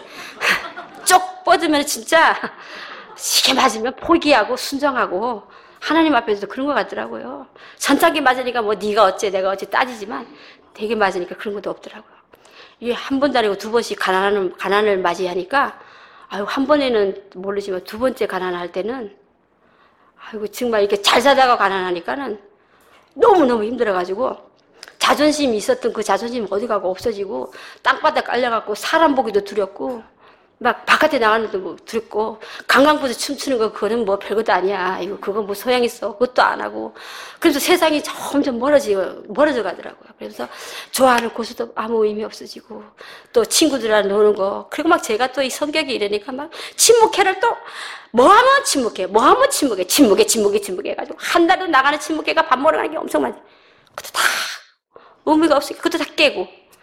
쪽 뻗으면 진짜 시게 맞으면 포기하고 순정하고 하나님 앞에서도 그런 것 같더라고요. 현찮게 맞으니까 뭐 네가 어째 내가 어째 따지지만 되게 맞으니까 그런 것도 없더라고요. 이게 한 번도 아니고 두 번씩 가난을, 가난을 맞이하니까 아유, 한 번에는 모르지만 두 번째 가난할 때는 아이고, 정말 이렇게 잘 사다가 가난하니까는 너무너무 힘들어가지고 자존심이 있었던 그 자존심이 어디 가고 없어지고 땅바닥 깔려갖고 사람 보기도 두렵고 막 바깥에 나가는 데뭐 두렵고 강강부서 춤추는 거 그거는 뭐 별것도 아니야. 이거 그거 뭐 소양 있어. 그것도 안 하고. 그래서 세상이 점점 멀어져 멀어져 가더라고요. 그래서 좋아하는 고수도 아무 의미 없어지고 또 친구들이랑 노는 거 그리고 막 제가 또 이 성격이 이러니까 막 침묵회를 또 뭐 하면 침묵해, 뭐 하면 침묵해, 침묵해, 침묵해, 침묵해 해가지고 한 달도 나가는 침묵회가 밥 먹으러 가는 게 엄청 많지. 그것도 다 의미가 없으니까 그것도 다 깨고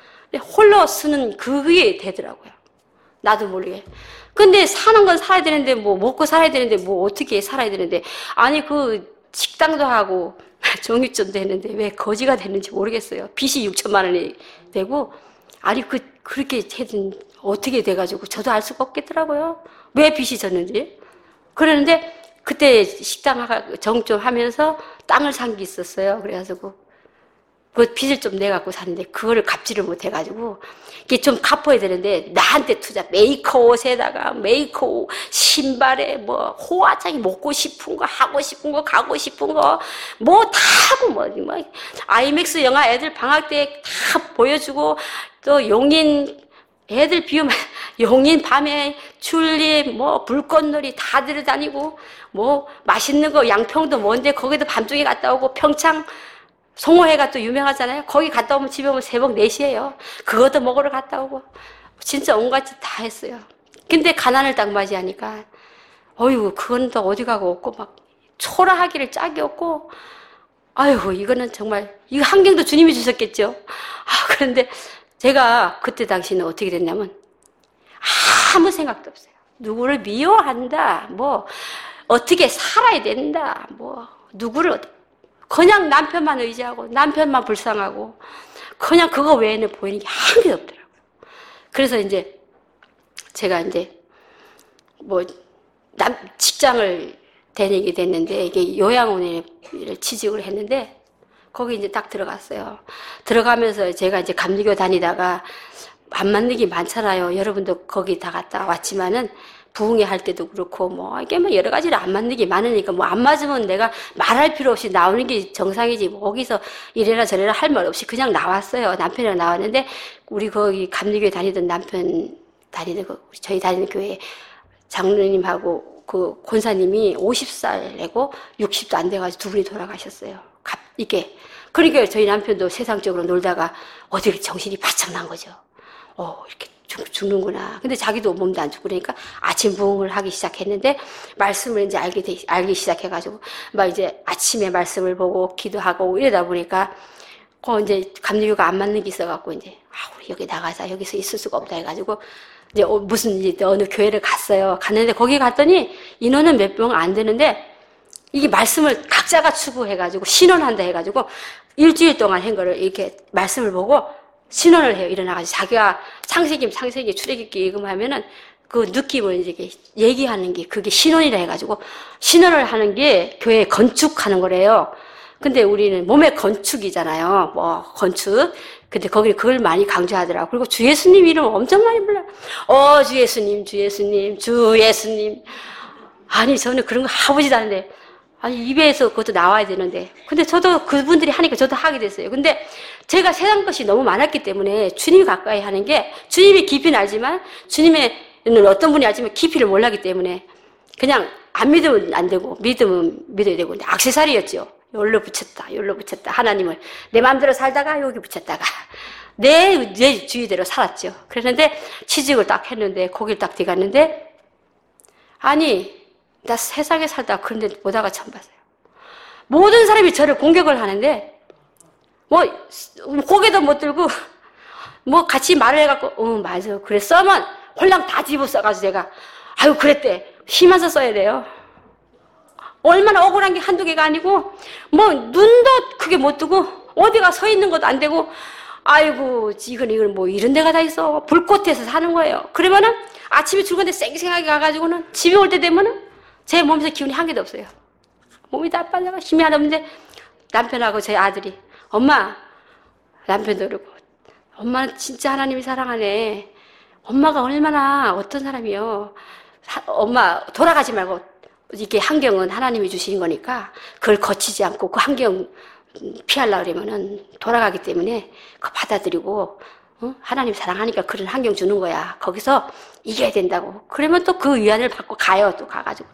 홀로 쓰는 그게 되더라고요. 나도 모르게. 근데 사는 건 살아야 되는데, 뭐, 먹고 살아야 되는데, 뭐, 어떻게 살아야 되는데. 아니, 그, 식당도 하고, 정육점도 했는데, 왜 거지가 됐는지 모르겠어요. 빚이 육천만 원이 되고, 아니, 그, 그렇게 해든, 어떻게 돼가지고, 저도 알 수가 없겠더라고요. 왜 빚이 졌는지. 그러는데, 그때 식당 정좀 하면서 땅을 산 게 있었어요. 그래가지고, 그 빚을 좀 내갖고 사는데 그거를 갚지를 못해가지고 이게 좀 갚아야 되는데 나한테 투자 메이커 옷에다가 메이커 옷, 신발에 뭐 호화장이 먹고 싶은 거 하고 싶은 거 가고 싶은 거 뭐 다 하고 뭐, 뭐 아이맥스 영화 애들 방학 때 다 보여주고 또 용인 애들 비우면 용인 밤에 출립 뭐 불꽃놀이 다 들어다니고 뭐 맛있는 거 양평도 먼데 거기도 밤중에 갔다 오고 평창 송어회가 또 유명하잖아요. 거기 갔다 오면 집에 오면 새벽 네 시예요. 그것도 먹으러 갔다 오고 진짜 온갖 짓 다 했어요. 근데 가난을 딱 맞이하니까 어이구 그건 또 어디 가고 없고 막 초라하기를 짝이 없고 아이고 이거는 정말 이거 환경도 주님이 주셨겠죠. 아, 그런데 제가 그때 당시는 어떻게 됐냐면 아무 생각도 없어요. 누구를 미워한다 뭐 어떻게 살아야 된다 뭐 누구를 그냥 남편만 의지하고 남편만 불쌍하고 그냥 그거 외에는 보이는 게 한 개도 없더라고요. 그래서 이제 제가 이제 뭐 남 직장을 다니게 됐는데 이게 요양원에 취직을 했는데 거기 이제 딱 들어갔어요. 들어가면서 제가 이제 감리교 다니다가 안 맞는 게 많잖아요. 여러분도 거기 다 갔다 왔지만은 부흥회 할 때도 그렇고 뭐 이게 뭐 여러 가지로 안 맞는 게 많으니까 뭐 안 맞으면 내가 말할 필요 없이 나오는 게 정상이지 뭐 거기서 이래라 저래라 할 말 없이 그냥 나왔어요. 남편이랑 나왔는데 우리 거기 감리교회 다니던 남편 다니는 거 저희 다니는 교회 장로님하고 그 권사님이 오십 살 내고 육십도 안 돼가지고 두 분이 돌아가셨어요. 갑 이게 그러니까 저희 남편도 세상적으로 놀다가 어디 정신이 바짝 난 거죠. 어 이렇게 죽는구나. 근데 자기도 몸도 안 좋고 그러니까 아침 부흥을 하기 시작했는데 말씀을 이제 알게 되, 알기 시작해가지고 막 이제 아침에 말씀을 보고 기도하고 이러다 보니까 어 이제 감리교가 안 맞는 게 있어갖고 이제 아 우리 여기 나가자 여기서 있을 수가 없다 해가지고 이제 무슨 이제 어느 교회를 갔어요. 갔는데 거기 갔더니 인원은 몇 명 안 되는데 이게 말씀을 각자가 추구해가지고 신원한다 해가지고 일주일 동안 한 거를 이렇게 말씀을 보고 신원을 해요. 일어나가지고 자기가 창세기, 창세기, 출애굽기 읽으면은 그 느낌을 이제 얘기하는 게 그게 신원이라 해가지고 신원을 하는 게 교회 건축하는 거래요. 근데 우리는 몸의 건축이잖아요. 뭐 건축. 근데 거기 그걸 많이 강조하더라고. 그리고 주 예수님 이름 엄청 많이 불러요. 어, 주 예수님, 주 예수님, 주 예수님. 아니 저는 그런 거 해보지도 않는데 아니 입에서 그것도 나와야 되는데 근데 저도 그분들이 하니까 저도 하게 됐어요. 근데 제가 세상 것이 너무 많았기 때문에 주님이 가까이 하는 게 주님이 깊이는 알지만 주님의는 어떤 분이 알지만 깊이를 몰랐기 때문에 그냥 안 믿으면 안 되고 믿으면 믿어야 되고 액세서리였죠. 여기로 붙였다 여기로 붙였다 하나님을 내 마음대로 살다가 여기 붙였다가 내, 내 주의대로 살았죠. 그랬는데 취직을 딱 했는데 거길 딱 들어갔는데 아니 나 세상에 살다가 그런 데 보다가 처음 봤어요. 모든 사람이 저를 공격을 하는데 뭐 고개도 못 들고 뭐 같이 말을 해갖고 어 맞아 그래 써면 홀랑 다 집어 써가지고 제가 아유 그랬대 힘줘서 써야 돼요. 얼마나 억울한 게 한두 개가 아니고 뭐 눈도 크게 못 뜨고 어디가 서 있는 것도 안 되고 아이고 이건 이건 뭐 이런 데가 다 있어 불꽃에서 사는 거예요. 그러면은 아침에 출근데 쌩쌩하게 가가지고는 집에 올 때 되면은 제 몸에서 기운이 한 개도 없어요. 몸이 다 빨라가 힘이 하나 없는데 남편하고 제 아들이 엄마 남편도 그러고 엄마는 진짜 하나님이 사랑하네. 엄마가 얼마나 어떤 사람이요. 하, 엄마 돌아가지 말고 이게 환경은 하나님이 주신 거니까 그걸 거치지 않고 그 환경 피하려고 그러면은 돌아가기 때문에 그거 받아들이고 어? 하나님 사랑하니까 그런 환경 주는 거야. 거기서 이겨야 된다고. 그러면 또 그 위안을 받고 가요. 또 가가지고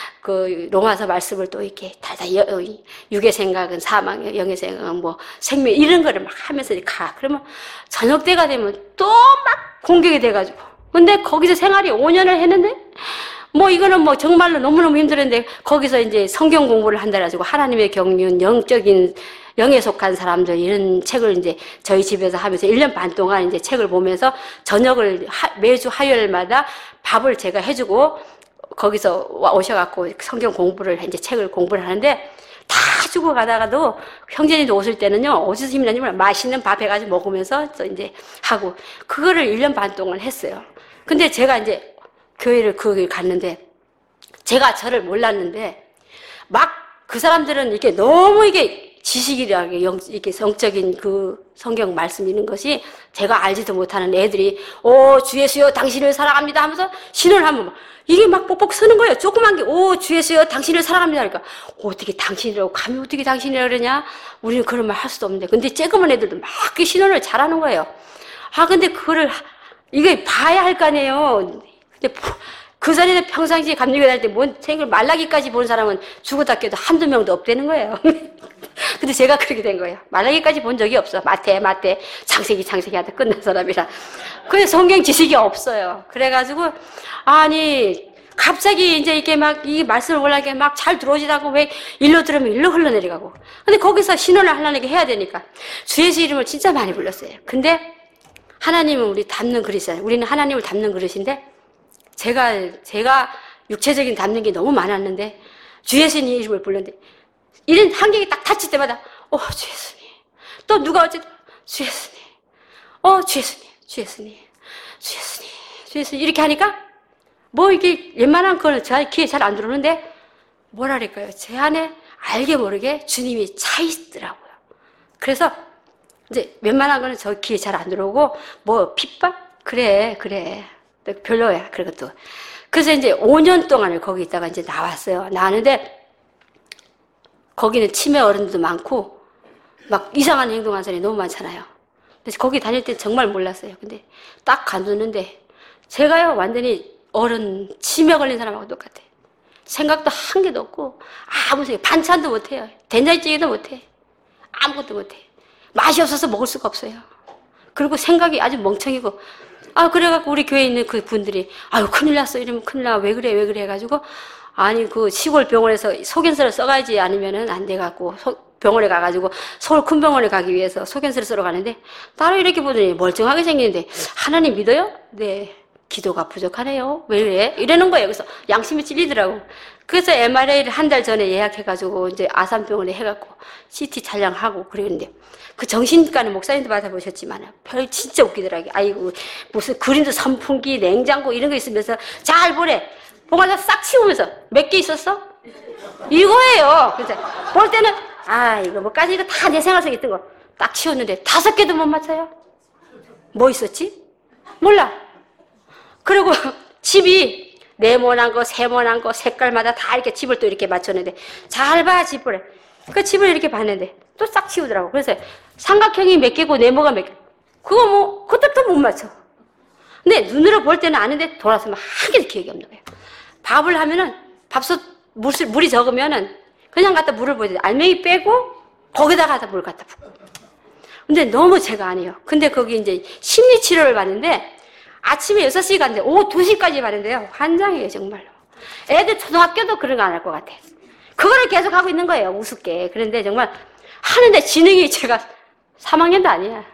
그 로마서 말씀을 또 이렇게 다다 육의 생각은 사망, 영의 생각은 뭐 생명 이런 거를 막 하면서 가. 그러면 저녁 때가 되면 또 막 공격이 돼가지고. 근데 거기서 생활이 오 년을 했는데 뭐 이거는 뭐 정말로 너무너무 힘들었는데 거기서 이제 성경 공부를 한다 가지고 하나님의 경륜, 영적인 영에 속한 사람들 이런 책을 이제 저희 집에서 하면서 일 년 반 동안 이제 책을 보면서 저녁을 하, 매주 화요일마다 밥을 제가 해주고 거기서 오셔갖고 성경 공부를 이제 책을 공부를 하는데 다 주고 가다가도 형제님도 오실 때는요 어디서 힘이 나냐면 맛있는 밥 해가지고 먹으면서 또 이제 하고 그거를 일 년 반 동안 했어요. 근데 제가 이제 교회를 거기 갔는데 제가 저를 몰랐는데 막 그 사람들은 이게 너무 이게 지식이라게 이렇게 성적인 그 성경 말씀 있는 것이 제가 알지도 못하는 애들이 오 주 예수여 당신을 사랑합니다 하면서 신을 하면 이게 막 뻑뻑 서는 거예요. 조그만 게 오 주 예수여 당신을 사랑합니다 그러니까 어떻게 당신이라고 감히 어떻게 당신이라고 그러냐 우리는 그런 말 할 수도 없는데 근데 쬐끄만 애들도 막 그 신원을 잘하는 거예요. 아 근데 그거를 이게 봐야 할 거 아니에요. 근데 그 전에는 평상시에 감리교 다닐 때 뭔 책을 말라기까지 본 사람은 죽었다 깨도 한두 명도 없다는 거예요. 근데 제가 그렇게 된 거예요. 말라기까지 본 적이 없어. 마태, 마태, 창세기, 창세기 하다 끝난 사람이라. 근데 성경 지식이 없어요. 그래가지고, 아니, 갑자기 이제 이게 막, 이 말씀을 올라게 막 잘 들어오지도 왜 일로 들으면 일로 흘러내려가고. 근데 거기서 신원을 하려니까 해야 되니까. 주 예수 이름을 진짜 많이 불렀어요. 근데 하나님은 우리 닮는 그릇이잖아요. 우리는 하나님을 닮는 그릇인데, 제가, 제가 육체적인 닮는 게 너무 많았는데, 주 예수님 이름을 불렀는데, 이런 환경이 딱 닥칠 때마다 어, 주 예수님. 또 누가 어찌 주 예수님. 어, 주 예수님. 주 예수님. 주 예수님. 주 예수님. 이렇게 하니까 뭐 이게 웬만한 거는 제 귀에 잘 안 들어오는데 뭐라 그럴까요? 제 안에 알게 모르게 주님이 차 있더라고요. 그래서 이제 웬만한 거는 저 귀에 잘 안 들어오고 뭐 핍박? 그래 그래 별로야. 그리고 또 그래서 이제 오 년 동안을 거기 있다가 이제 나왔어요. 나왔는데 거기는 치매 어른들도 많고 막 이상한 행동하는 사람이 너무 많잖아요. 그래서 거기 다닐 때 정말 몰랐어요. 근데 딱 가두는데 제가요 완전히 어른 치매 걸린 사람하고 똑같아요. 생각도 한 개도 없고 아무 생각 반찬도 못해요. 된장찌개도 못해. 아무것도 못해. 맛이 없어서 먹을 수가 없어요. 그리고 생각이 아주 멍청이고 아 그래갖고 우리 교회에 있는 그 분들이 아유 큰일 났어 이러면 큰일 나 왜 그래 왜 그래 해가지고 아니 그 시골 병원에서 소견서를 써가지 않으면은 안 돼갖고 소, 병원에 가가지고 서울 큰 병원에 가기 위해서 소견서를 쓰러 가는데 따로 이렇게 보더니 멀쩡하게 생기는데 하나님 믿어요? 네. 기도가 부족하네요. 왜 그래? 이러는 거예요. 그래서 양심이 찔리더라고. 그래서 엠알에이를 한 달 전에 예약해가지고 이제 아산병원에 해갖고 씨티 촬영하고 그러는데 그 정신과는 목사님도 받아보셨지만 별 진짜 웃기더라고요. 아이고 무슨 그림도 선풍기, 냉장고 이런 거 있으면서 잘 보래. 봉화사 싹 치우면서 몇 개 있었어? 이거예요. 그래서 볼 때는 아 이거 뭐까지 이거 다 내 생활 속에 있던 거 딱 치웠는데 다섯 개도 못 맞춰요. 뭐 있었지? 몰라. 그리고 집이 네모난 거, 세모난 거, 색깔마다 다 이렇게 집을 또 이렇게 맞췄는데 잘 봐, 집을. 그 집을 이렇게 봤는데 또 싹 치우더라고. 그래서 삼각형이 몇 개고 네모가 몇 개. 그거 뭐 그것도 못 맞춰. 근데 눈으로 볼 때는 아는데 돌아서면 한 개도 기억이 없는 거예요. 밥을 하면은 밥솥 물, 물이 적으면은 그냥 갖다 물을 부어야 돼. 알맹이 빼고 거기다가 갖다 물 갖다 붓고. 근데 너무 제가 안 해요. 근데 거기 이제 심리치료를 받는데 아침에 여섯 시 갔는데 오후 두 시까지 받는데요. 환장이에요, 정말로. 애들 초등학교도 그런 거 안 할 것 같아. 그거를 계속 하고 있는 거예요, 우습게. 그런데 정말 하는데 지능이 제가 삼 학년도 아니야.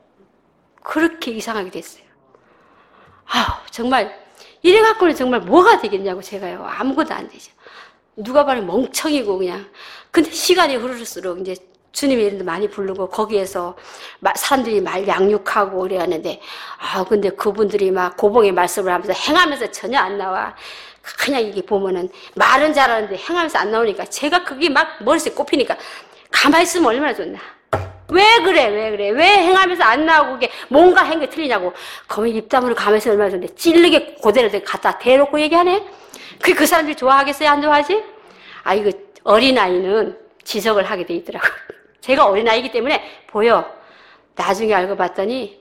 그렇게 이상하게 됐어요. 아우, 정말 이래갖고는 정말 뭐가 되겠냐고 제가요. 아무것도 안 되죠. 누가 봐도 멍청이고 그냥. 근데 시간이 흐를수록 이제 주님의 이름도 많이 부르고 거기에서 사람들이 말 양육하고 그래야하는데 아 근데 그분들이 막 고봉의 말씀을 하면서 행하면서 전혀 안 나와. 그냥 이게 보면은 말은 잘하는데 행하면서 안 나오니까 제가 그게 막 머릿속에 꼽히니까 가만히 있으면 얼마나 좋나. 왜 그래 왜 그래 왜 행하면서 안 나오고 그게 뭔가 행동이 틀리냐고. 거기 입담으로 가만히 있으면 얼마나 좋은데 찔르게 그대로 갖다 대놓고 얘기하네. 그게 그 사람들이 좋아하겠어요 안 좋아하지? 아 이거 어린아이는 지적을 하게 돼 있더라고요. 제가 어린아이기 때문에 보여. 나중에 알고 봤더니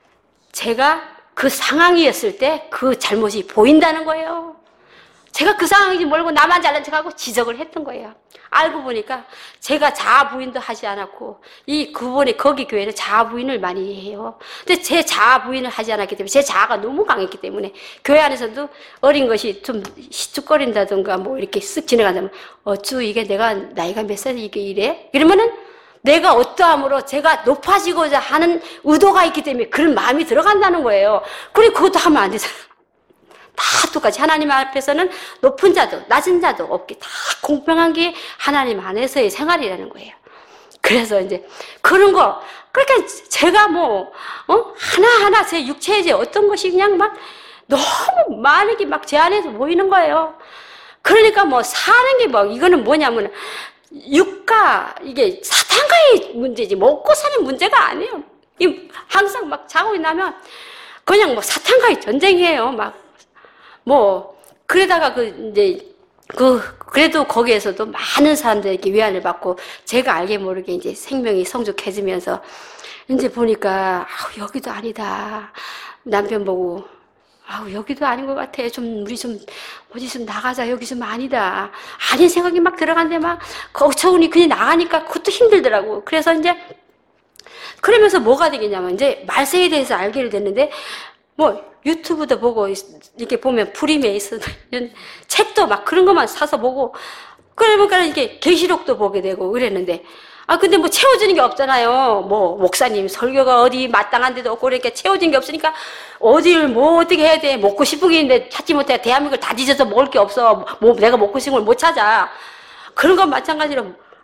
제가 그 상황이었을 때 그 잘못이 보인다는 거예요. 제가 그 상황인지 모르고 나만 잘난 척하고 지적을 했던 거예요. 알고 보니까 제가 자아 부인도 하지 않았고 이 그분의 거기 교회는 자아 부인을 많이 해요. 근데 제 자아 부인을 하지 않았기 때문에 제 자아가 너무 강했기 때문에 교회 안에서도 어린 것이 좀 시축거린다든가 뭐 이렇게 쓱 지나간다면 어쭈 이게 내가 나이가 몇 살이 이게 이래? 이러면은 내가 어떠함으로 제가 높아지고자 하는 의도가 있기 때문에 그런 마음이 들어간다는 거예요. 그리고 그것도 하면 안 되잖아. 다 똑같이 하나님 앞에서는 높은 자도 낮은 자도 없게 다 공평한 게 하나님 안에서의 생활이라는 거예요. 그래서 이제 그런 거 그러니까 제가 뭐 어? 하나하나 제 육체에 어떤 것이 그냥 막 너무 많은 게 막 제 안에서 보이는 거예요. 그러니까 뭐 사는 게 뭐 이거는 뭐냐면 육가 이게 사탄과의 문제지 먹고 사는 문제가 아니에요. 이 항상 막 자고 있나면 그냥 뭐 사탄과의 전쟁이에요. 막 뭐 그러다가 그 이제 그 그래도 거기에서도 많은 사람들에게 위안을 받고 제가 알게 모르게 이제 생명이 성숙해지면서 이제 보니까 아우 여기도 아니다. 남편 보고 아우 여기도 아닌 것 같아. 좀 우리 좀 어디 좀 나가자. 여기 좀 아니다. 아닌 생각이 막 들어가는데 막 거쳐우니 그냥 나가니까 그것도 힘들더라고. 그래서 이제 그러면서 뭐가 되겠냐면 이제 말세에 대해서 알게 됐는데 뭐 유튜브도 보고 이렇게 보면 프림에 있는 책도 막 그런 것만 사서 보고 그러니까 이렇게 계시록도 보게 되고 그랬는데 아 근데 뭐 채워지는 게 없잖아요. 뭐 목사님 설교가 어디 마땅한 데도 없고 그러니까 채워진 게 없으니까 어디를 뭐 어떻게 해야 돼. 먹고 싶은 게 있는데 찾지 못해. 대한민국을 다 뒤져서 먹을 게 없어. 뭐 내가 먹고 싶은 걸 못 찾아. 그런 건 마찬가지로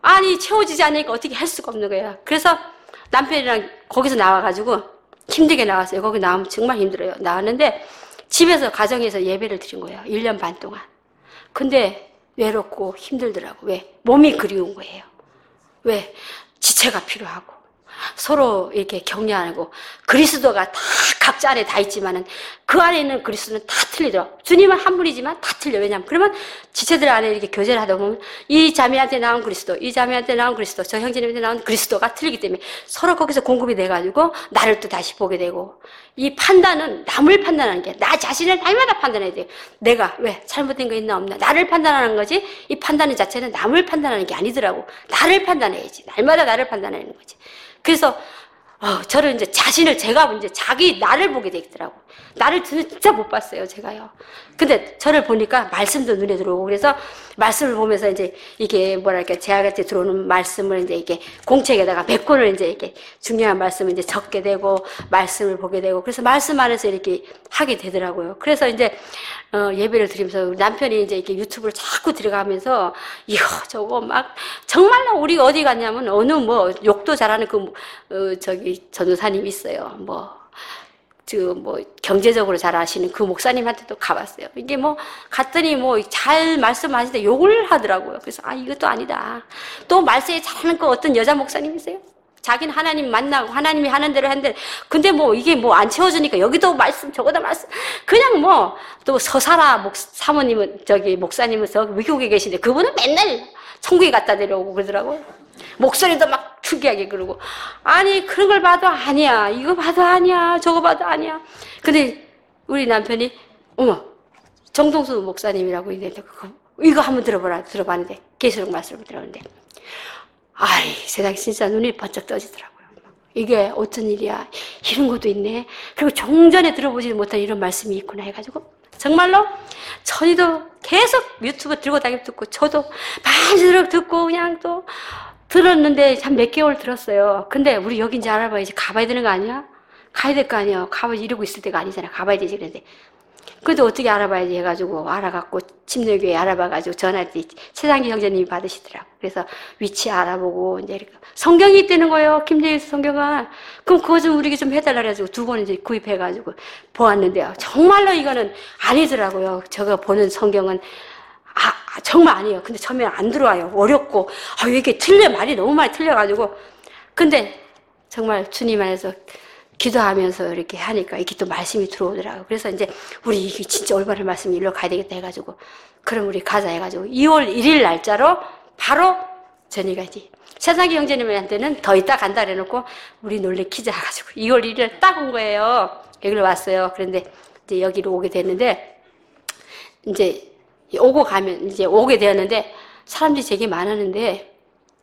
아니 채워지지 않으니까 어떻게 할 수가 없는 거예요. 그래서 남편이랑 거기서 나와가지고 힘들게 나왔어요. 거기 나오면 정말 힘들어요. 나왔는데 집에서 가정에서 예배를 드린 거예요. 일 년 반 동안. 근데 외롭고 힘들더라고. 왜? 몸이 그리운 거예요. 왜? 지체가 필요하고 서로 이렇게 격려하고 그리스도가 다 각자 안에 다 있지만은 그 안에 있는 그리스도는 다 틀리더라고. 주님은 한 분이지만 다 틀려. 왜냐면 그러면 지체들 안에 이렇게 교제를 하다 보면 이 자매한테 나온 그리스도, 이 자매한테 나온 그리스도, 저 형제님한테 나온 그리스도가 틀리기 때문에 서로 거기서 공급이 돼가지고 나를 또 다시 보게 되고 이 판단은 남을 판단하는 게 나 자신을 날마다 판단해야 돼요. 내가 왜 잘못된 거 있나 없나 나를 판단하는 거지 이 판단의 자체는 남을 판단하는 게 아니더라고. 나를 판단해야지. 날마다 나를 판단하는 거지. 그래서 어, 저를 이제 자신을 제가 이제 자기 나를 보게 되더라고. 나를 진짜 못 봤어요, 제가요. 근데 저를 보니까 말씀도 눈에 들어오고 그래서 말씀을 보면서 이제 이게 뭐랄까 제한테 들어오는 말씀을 이제 이게 공책에다가 몇 권을 이제 이렇게 중요한 말씀을 이제 적게 되고 말씀을 보게 되고 그래서 말씀 안에서 이렇게 하게 되더라고요. 그래서 이제 어, 예배를 드리면서 남편이 이제 이렇게 유튜브를 자꾸 들어가면서 이거 저거 막 정말로 우리가 어디 갔냐면 어느 뭐 욕도 잘하는 그 어, 저기 전도사님이 있어요. 뭐 지금 뭐 경제적으로 잘 아시는 그 목사님한테도 가봤어요. 이게 뭐 갔더니 뭐 잘 말씀하시는데 욕을 하더라고요. 그래서 아 이것도 아니다. 또 말씀이 잘하는 그 어떤 여자 목사님이세요. 자기는 하나님 만나고 하나님이 하는 대로 하는데 근데 뭐 이게 뭐 안 채워주니까 여기도 말씀 저거다 말씀 그냥 뭐 또 서사라 목 사모님은 저기 목사님은 저 미국에 계신데 그분은 맨날 천국에 갖다 데려오고 그러더라고요. 목소리도 막 특이하게 그러고 아니 그런 걸 봐도 아니야 이거 봐도 아니야 저거 봐도 아니야. 근데 우리 남편이 어머 정동수 목사님이라고 있는데 그거 이거 한번 들어보라 들어봤는데 계시록 말씀을 들었는데 아이 세상에 진짜 눈이 번쩍 떠지더라고요. 이게 어떤 일이야 이런 것도 있네. 그리고 종전에 들어보지 못한 이런 말씀이 있구나 해가지고 정말로 저희도 계속 유튜브 들고 다니고 듣고 저도 많이 듣고 그냥 또 들었는데 한 몇 개월 들었어요. 근데 우리 여기 이제 알아봐야지 가봐야 되는 거 아니야? 가야 될 거 아니야. 가봐야지 이러고 있을 때가 아니잖아. 가봐야 되지 그랬는데 그래도 어떻게 알아봐야지 해가지고 알아갖고 침례교회 알아봐가지고 전화했더니 최상기 형제님이 받으시더라고. 그래서 위치 알아보고 이제 이렇게 성경이 있다는 거예요. 김대일서 성경은. 그럼 그거 좀 우리에게 좀 해달라 그래가지고 두 권 이제 구입해가지고 보았는데요. 정말로 이거는 아니더라고요. 제가 보는 성경은 아, 정말 아니에요. 근데 처음에 안 들어와요. 어렵고 아 이게 틀려 말이 너무 많이 틀려가지고 근데 정말 주님 안에서 기도하면서 이렇게 하니까 이렇게 또 말씀이 들어오더라고요. 그래서 이제 우리 이게 진짜 올바른 말씀이 일로 가야 되겠다 해가지고 그럼 우리 가자 해가지고 이월 일일 날짜로 바로 전이가 이제 최상기 형제님한테는 더 있다 간다 그래놓고 우리 놀래키자 해가지고 이월 일일 딱 온 거예요. 여기로 왔어요. 그런데 이제 여기로 오게 됐는데 이제 오고 가면 이제 오게 되었는데 사람들이 되게 많았는데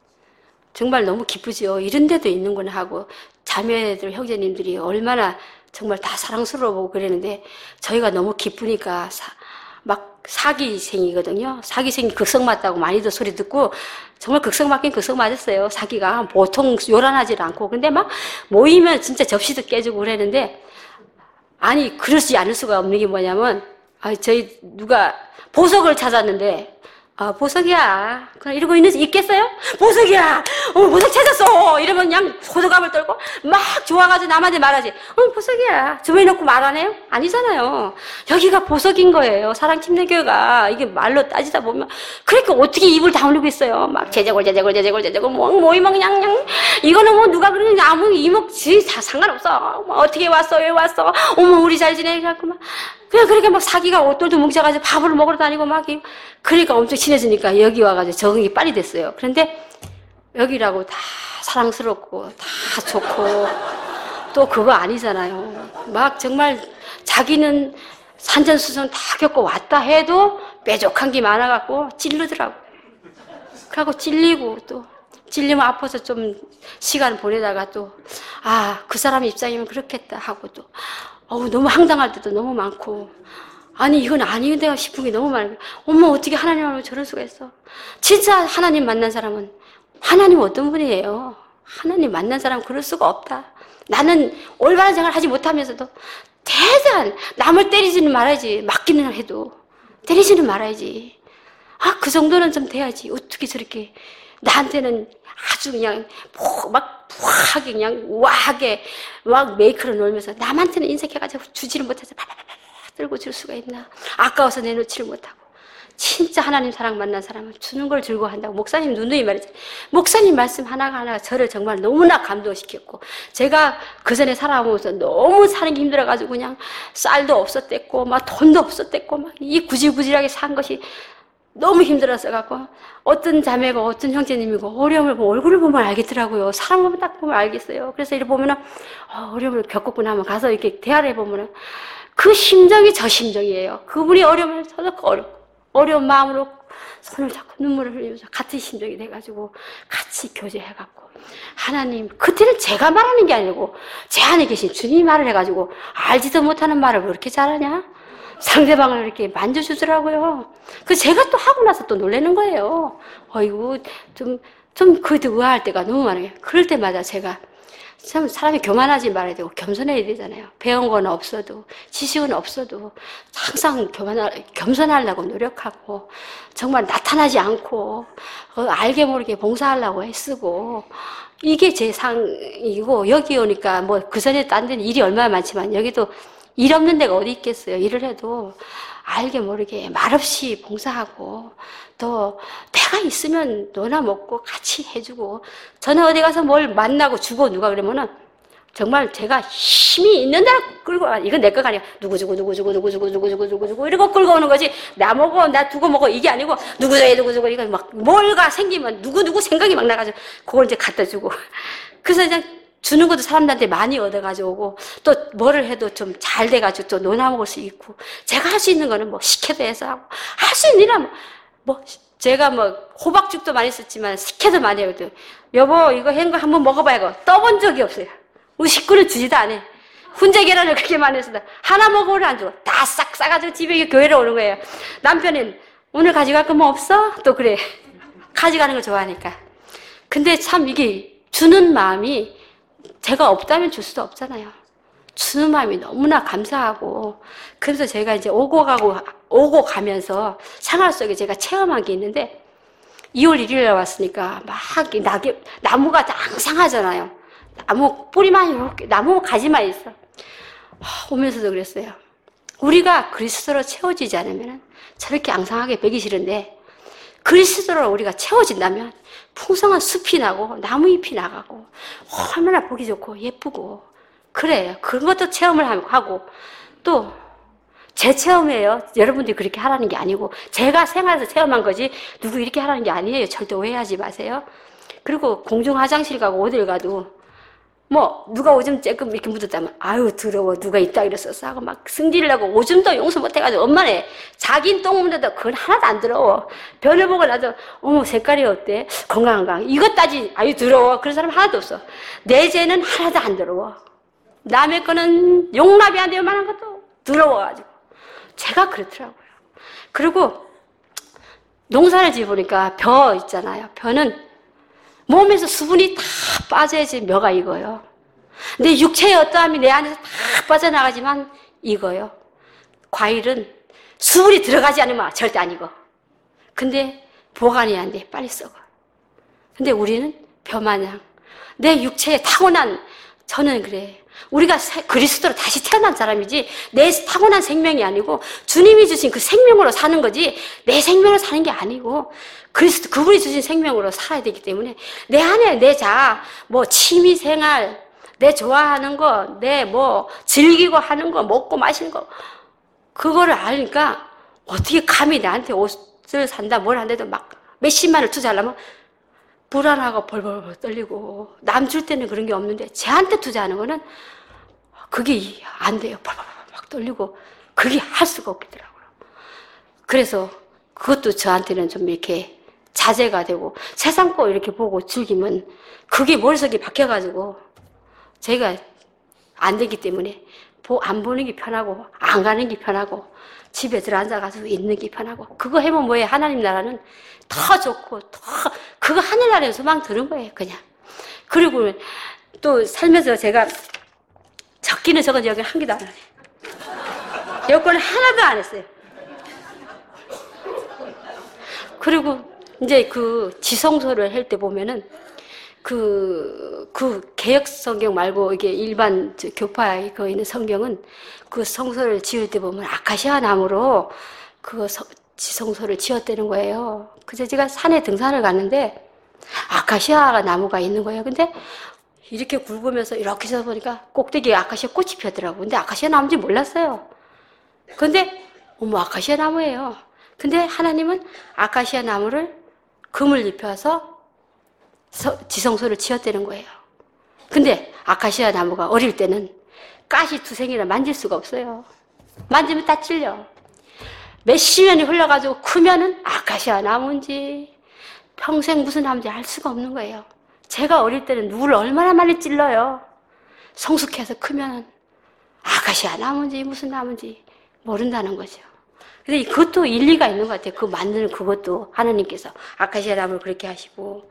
정말 너무 기쁘죠. 이런 데도 있는구나 하고 자매들 형제님들이 얼마나 정말 다 사랑스러워 그랬는데 저희가 너무 기쁘니까 사, 막 사기생이거든요. 사기생이 극성 맞다고 많이들 소리 듣고 정말 극성 맞긴 극성 맞았어요. 사기가 보통 요란하지 않고 근데 막 모이면 진짜 접시도 깨지고 그랬는데 아니 그러지 않을 수가 없는 게 뭐냐면 아 저희 누가 보석을 찾았는데 아, 보석이야. 그냥 이러고 있는, 있겠어요? 보석이야! 어, 보석 찾았어! 이러면 그냥 호들갑을 떨고 막 좋아가지고 남한테 말하지. 어, 보석이야. 주머니 넣고 말 안 해요? 아니잖아요. 여기가 보석인 거예요. 사랑침례교회가. 이게 말로 따지다 보면. 그러니까 어떻게 입을 다물고 있어요. 막 제재골, 제재골, 제재골, 제재골. 뭐, 모이면 그냥, 그냥. 이거는 뭐 누가 그러는지 아무 이목지 다 상관없어. 뭐 어떻게 왔어? 왜 왔어? 어머, 우리 잘 지내? 그래갖고 막. 그냥 그렇게 막 사기가 옷돌도 뭉쳐가지고 밥을 먹으러 다니고 막, 그러니까 엄청 친해지니까 여기 와가지고 적응이 빨리 됐어요. 그런데 여기라고 다 사랑스럽고, 다 좋고, 또 그거 아니잖아요. 막 정말 자기는 산전수전 다 겪고 왔다 해도 뾰족한 게 많아갖고 찔르더라고. 그래갖고 찔리고 또, 찔리면 아파서 좀 시간 보내다가 또, 아, 그 사람 입장이면 그렇겠다 하고 또, 어우, 너무 황당할 때도 너무 많고, 아니, 이건 아닌데 싶은 게 너무 많아요. 어머, 어떻게 하나님 알고 저럴 수가 있어. 진짜 하나님 만난 사람은, 하나님 어떤 분이에요? 하나님 만난 사람은 그럴 수가 없다. 나는 올바른 생활을 하지 못하면서도, 대단, 남을 때리지는 말아야지. 맞기는 해도. 때리지는 말아야지. 아, 그 정도는 좀 돼야지. 어떻게 저렇게 나한테는 아주 그냥 막 부하게 그냥 우아하게 막 메이크로 놀면서 남한테는 인색해가지고 주지를 못해서 바바바바 들고 줄 수가 있나. 아까워서 내놓지를 못하고. 진짜 하나님 사랑 만난 사람은 주는 걸 즐거워한다고 목사님 누누이 말했잖아요. 목사님 말씀 하나하나가 저를 정말 너무나 감동시켰고, 제가 그 전에 살아오면서 너무 사는 게 힘들어가지고 그냥 쌀도 없었댔고 막 돈도 없었댔고 막 이 구질구질하게 산 것이 너무 힘들었어갖고, 어떤 자매가 어떤 형제님이고 어려움을 보면 얼굴을 보면 알겠더라고요. 사람 보면 딱 보면 알겠어요. 그래서 이렇게 보면은 어, 어려움을 겪었구나 하면 가서 이렇게 대화를 해보면은 그 심정이 저 심정이에요. 그분이 어려움을 서서 어렵고 어려운 마음으로 손을 잡고 눈물을 흘리면서 같은 심정이 돼가지고 같이 교제해갖고, 하나님, 그때는 제가 말하는 게 아니고 제 안에 계신 주님이 말을 해가지고 알지도 못하는 말을 왜 이렇게 잘하냐? 상대방을 이렇게 만져주더라고요. 그 제가 또 하고 나서 또 놀라는 거예요. 어이구, 좀, 좀 그래도 의아할 때가 너무 많아요. 그럴 때마다 제가 참 사람이 교만하지 말아야 되고 겸손해야 되잖아요. 배운 건 없어도, 지식은 없어도 항상 교만하, 겸손하려고 노력하고, 정말 나타나지 않고 어, 알게 모르게 봉사하려고 애쓰고, 이게 제 상이고, 여기 오니까 뭐 그 전에 딴 데는 일이 얼마나 많지만 여기도 일 없는 데가 어디 있겠어요. 일을 해도 알게 모르게 말없이 봉사하고, 또 내가 있으면 너나 먹고 같이 해주고, 저는 어디 가서 뭘 만나고 주고 누가 그러면은 정말 제가 힘이 있는 대로 끌고 와. 이건 내 거가 아니야. 누구 주고 누구 주고 누구 주고 누구 주고 누구 주고 이러고 끌고 오는 거지. 나 먹어 나 두고 먹어 이게 아니고 누구 줘야 누구 주고 이거 막 뭘가 생기면 누구 누구 생각이 막 나가지고 그걸 이제 갖다 주고. 그래서 그냥 주는 것도 사람들한테 많이 얻어가지고 오고, 또 뭐를 해도 좀 잘 돼가지고 또 논아 먹을 수 있고, 제가 할 수 있는 거는 뭐 시켜도 해서 하고, 할 수 있는 일은 뭐, 뭐 제가 뭐 호박죽도 많이 썼지만 시켜도 많이 해요. 여보 이거 한 거 한번 먹어봐. 이거 떠본 적이 없어요. 우리 식구는 주지도 않아. 훈제 계란을 그렇게 많이 했어. 하나 먹어보려 안 주고 다 싹 싸가지고 집에 교회로 오는 거예요. 남편은 오늘 가져갈 거 뭐 없어? 또 그래. 가져가는 걸 좋아하니까. 근데 참 이게 주는 마음이 제가 없다면 줄 수도 없잖아요. 주는 마음이 너무나 감사하고, 그래서 제가 이제 오고 가고, 오고 가면서 생활 속에 제가 체험한 게 있는데, 이월 일일에 왔으니까 막 낙엽, 나무가 앙상하잖아요. 나무 뿌리만 이렇게, 나무 가지만 있어. 오면서도 그랬어요. 우리가 그리스도로 채워지지 않으면 저렇게 앙상하게 배기 싫은데, 그리스도로 우리가 채워진다면 풍성한 숲이 나고 나무잎이 나가고 얼마나 보기 좋고 예쁘고 그래요. 그런 것도 체험을 하고, 또 제 체험이에요. 여러분들이 그렇게 하라는 게 아니고 제가 생활에서 체험한 거지 누구 이렇게 하라는 게 아니에요. 절대 오해하지 마세요. 그리고 공중 화장실 가고 어딜 가도 뭐 누가 오줌 조금 이렇게 묻었다면 아유 더러워 누가 있다 이랬었어 하고 막 승질을 하고, 오줌도 용서 못해가지고 엄마네 자긴 똥 묻어도 그건 하나도 안 더러워. 변을 보고 나도 어머 색깔이 어때? 건강한가? 이것 따지 아유 더러워. 그런 사람 하나도 없어. 내 죄는 하나도 안 더러워. 남의 거는 용납이 안 될 만한 것도 더러워가지고 제가 그렇더라고요. 그리고 농사를 지어보니까 벼 있잖아요. 벼는 몸에서 수분이 다 빠져야지 벼가 익어요. 내 육체의 어떠함이 내 안에서 다 빠져나가지만 익어요. 과일은 수분이 들어가지 않으면 절대 안 익어. 근데 보관이 안 돼. 빨리 썩어. 근데 우리는 벼마냥 내 육체에 타고난, 저는 그래. 우리가 그리스도로 다시 태어난 사람이지 내 타고난 생명이 아니고 주님이 주신 그 생명으로 사는 거지 내 생명으로 사는 게 아니고 그리스도 그분이 주신 생명으로 살아야 되기 때문에 내 안에 내 자아, 뭐 취미생활, 내 좋아하는 거, 내 뭐 즐기고 하는 거, 먹고 마시는 거, 그거를 아니까 어떻게 감히 나한테 옷을 산다 뭘 한다도 막 몇십만을 투자하려면 불안하고 벌벌벌 떨리고, 남 줄 때는 그런 게 없는데 쟤한테 투자하는 거는 그게 안 돼요. 벌벌벌 막 떨리고 그게 할 수가 없더라고요. 그래서 그것도 저한테는 좀 이렇게 자제가 되고, 세상 거 이렇게 보고 즐기면 그게 머릿속에 박혀가지고 제가 안 되기 때문에 안 보는 게 편하고 안 가는 게 편하고 집에 들어앉아가지고 있는 게 편하고, 그거 해면 뭐예요? 하나님 나라는 더 좋고 더 그거 하늘나라에서 소망 드는 거예요 그냥. 그리고 또 살면서 제가 적기는 적은 여기 한 개도 안 하네. 여권을 하나도 안 했어요. 그리고 이제 그 지성소를 할 때 보면은 그, 그 개역 성경 말고 이게 일반 교파에 거 있는 성경은 그 성소를 지을 때 보면 아카시아 나무로 그 지성소를 지었다는 거예요. 그래서 제가 산에 등산을 갔는데 아카시아 나무가 있는 거예요. 근데 이렇게 굵으면서 이렇게 서 보니까 꼭대기에 아카시아 꽃이 피었더라고요. 근데 아카시아 나무인지 몰랐어요. 근데 어머 아카시아 나무예요. 근데 하나님은 아카시아 나무를 금을 입혀서 지성소를 지었다는 거예요. 근데 아카시아 나무가 어릴 때는 가시투생이라 만질 수가 없어요. 만지면 다 찔려. 몇십 년이 흘러가지고 크면은 아카시아 나무인지 평생 무슨 나무인지 알 수가 없는 거예요. 제가 어릴 때는 누구를 얼마나 많이 찔러요. 성숙해서 크면은 아카시아 나무인지 무슨 나무인지 모른다는 거죠. 근데 그것도 일리가 있는 것 같아요. 그 만드는 그것도 하나님께서 아카시아 나무를 그렇게 하시고.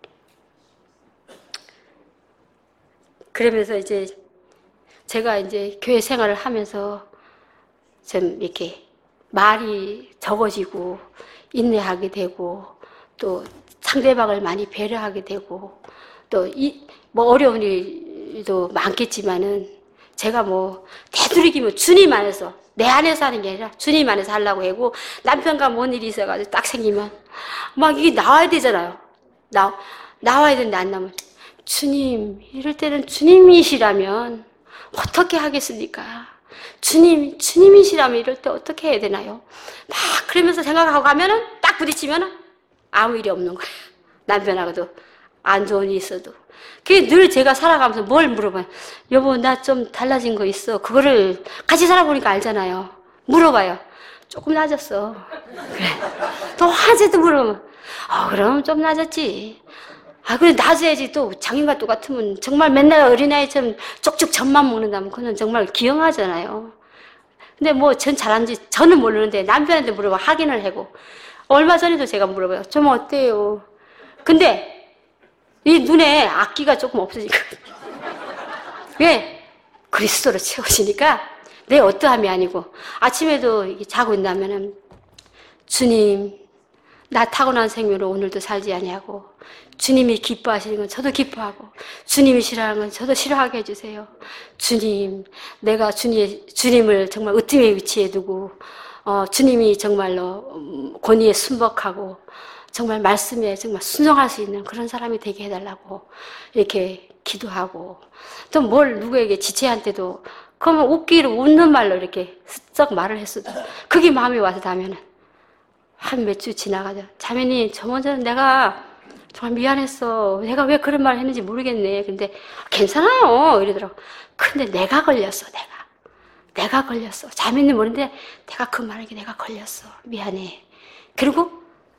그러면서 이제 제가 이제 교회 생활을 하면서 좀 이렇게 말이 적어지고 인내하게 되고 또 상대방을 많이 배려하게 되고 또 이 뭐 어려운 일도 많겠지만은 제가 뭐 대두리기면 주님 안에서 내 안에서 하는 게 아니라 주님 안에서 하려고 하고 남편과 뭔 일이 있어가지고 딱 생기면 막 이게 나와야 되잖아요. 나 나와야 되는데 안 나오면 주님 이럴 때는 주님이시라면 어떻게 하겠습니까? 주님 주님이시라면 이럴 때 어떻게 해야 되나요? 막 그러면서 생각하고 가면은 딱 부딪히면은 아무 일이 없는 거예요. 남편하고도 안 좋은 일이 있어도. 그게 늘 제가 살아가면서 뭘 물어봐요. 여보, 나 좀 달라진 거 있어. 그거를 같이 살아보니까 알잖아요. 물어봐요. 조금 낮았어. 그래. 또 화제도 물어보면, 아, 그럼 좀 낮았지. 아, 그래, 낮아야지. 또 장인과 똑같으면 정말 맨날 어린아이처럼 쪽쪽 젖만 먹는다면 그건 정말 기형하잖아요. 근데 뭐 전 잘하는지 저는 모르는데 남편한테 물어봐 확인을 하고. 얼마 전에도 제가 물어봐요. 좀 어때요? 근데 이 눈에 악기가 조금 없으니까. 왜? 그리스도로 채우시니까 내 어떠함이 아니고 아침에도 자고 있다면은 주님 나 타고난 생명으로 오늘도 살지 아니하고 주님이 기뻐하시는 건 저도 기뻐하고 주님이 싫어하는 건 저도 싫어하게 해주세요. 주님 내가 주님, 주님을 정말 으뜸의 위치에 두고 어, 주님이 정말로 권위에 순복하고 정말 말씀에 정말 순종할 수 있는 그런 사람이 되게 해달라고 이렇게 기도하고 또 뭘 누구에게 지체한테도 그러면 웃기로 웃는 말로 이렇게 슬쩍 말을 했어도 그게 마음에 와서 닿으면은 한 몇 주 지나가죠. 자매님 저 먼저는 내가 정말 미안했어. 내가 왜 그런 말을 했는지 모르겠네. 근데 괜찮아요 이러더라고. 근데 내가 걸렸어. 내가 내가 걸렸어. 자매님 모르는데 내가 그 말에게 내가 걸렸어. 미안해. 그리고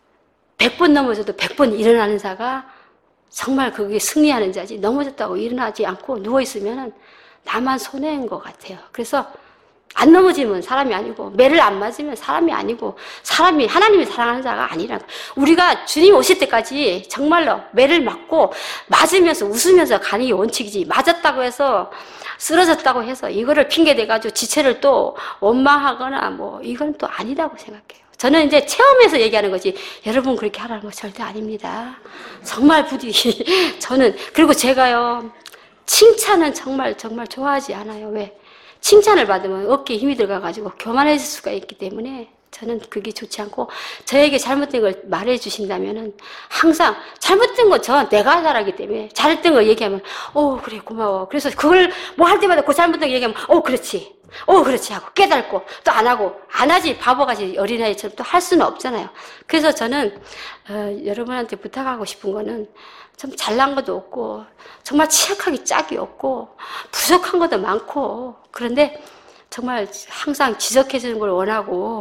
백 번 넘어져도 백 번 일어나는 자가 정말 그게 승리하는 자지 넘어졌다고 일어나지 않고 누워있으면 나만 손해인 것 같아요. 그래서 안 넘어지면 사람이 아니고 매를 안 맞으면 사람이 아니고 사람이 하나님이 사랑하는 자가 아니라 우리가 주님 오실 때까지 정말로 매를 맞고 맞으면서 웃으면서 가는 게 원칙이지 맞았다고 해서 쓰러졌다고 해서 이거를 핑계대가지고 지체를 또 원망하거나 뭐 이건 또 아니다고 생각해요. 저는 이제 체험해서 얘기하는 거지 여러분 그렇게 하라는 거 절대 아닙니다. 정말 부디 저는 그리고 제가요 칭찬은 정말 정말 좋아하지 않아요. 왜? 칭찬을 받으면 어깨에 힘이 들어가가지고 교만해질 수가 있기 때문에 저는 그게 좋지 않고 저에게 잘못된 걸 말해 주신다면은 항상 잘못된 거 저 내가 잘하기 때문에 잘했던 걸 얘기하면 오 그래 고마워. 그래서 그걸 뭐 할 때마다 그 잘못된 걸 얘기하면 오 그렇지. 오 그렇지 하고 깨닫고 또 안 하고 안 하지 바보같이 어린아이처럼 또 할 수는 없잖아요. 그래서 저는 어, 여러분한테 부탁하고 싶은 거는 좀 잘난 것도 없고 정말 취약하기 짝이 없고 부족한 것도 많고 그런데 정말 항상 지적해주는 걸 원하고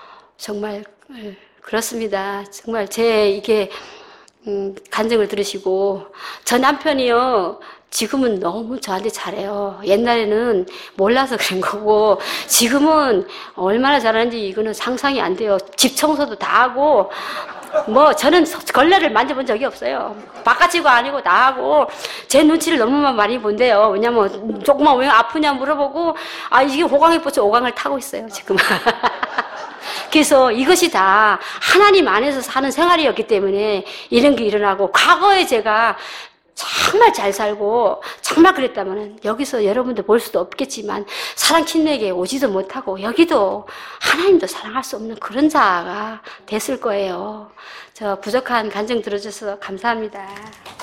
정말 그렇습니다. 정말 제 이게 음, 간증을 들으시고 저 남편이요 지금은 너무 저한테 잘해요. 옛날에는 몰라서 그런 거고 지금은 얼마나 잘하는지 이거는 상상이 안 돼요. 집 청소도 다 하고 뭐 저는 걸레를 만져본 적이 없어요. 바깥이고 아니고 다 하고 제 눈치를 너무 많이 본대요. 왜냐면 조금만 왜 아프냐 물어보고 아 이게 호강에 뻗쳐 오강을 타고 있어요 지금. 그래서 이것이 다 하나님 안에서 사는 생활이었기 때문에 이런 게 일어나고, 과거에 제가 정말 잘 살고 정말 그랬다면 여기서 여러분들 볼 수도 없겠지만 사랑 친구에게 오지도 못하고 여기도 하나님도 사랑할 수 없는 그런 자가 됐을 거예요. 저 부족한 간증 들어줘서 감사합니다.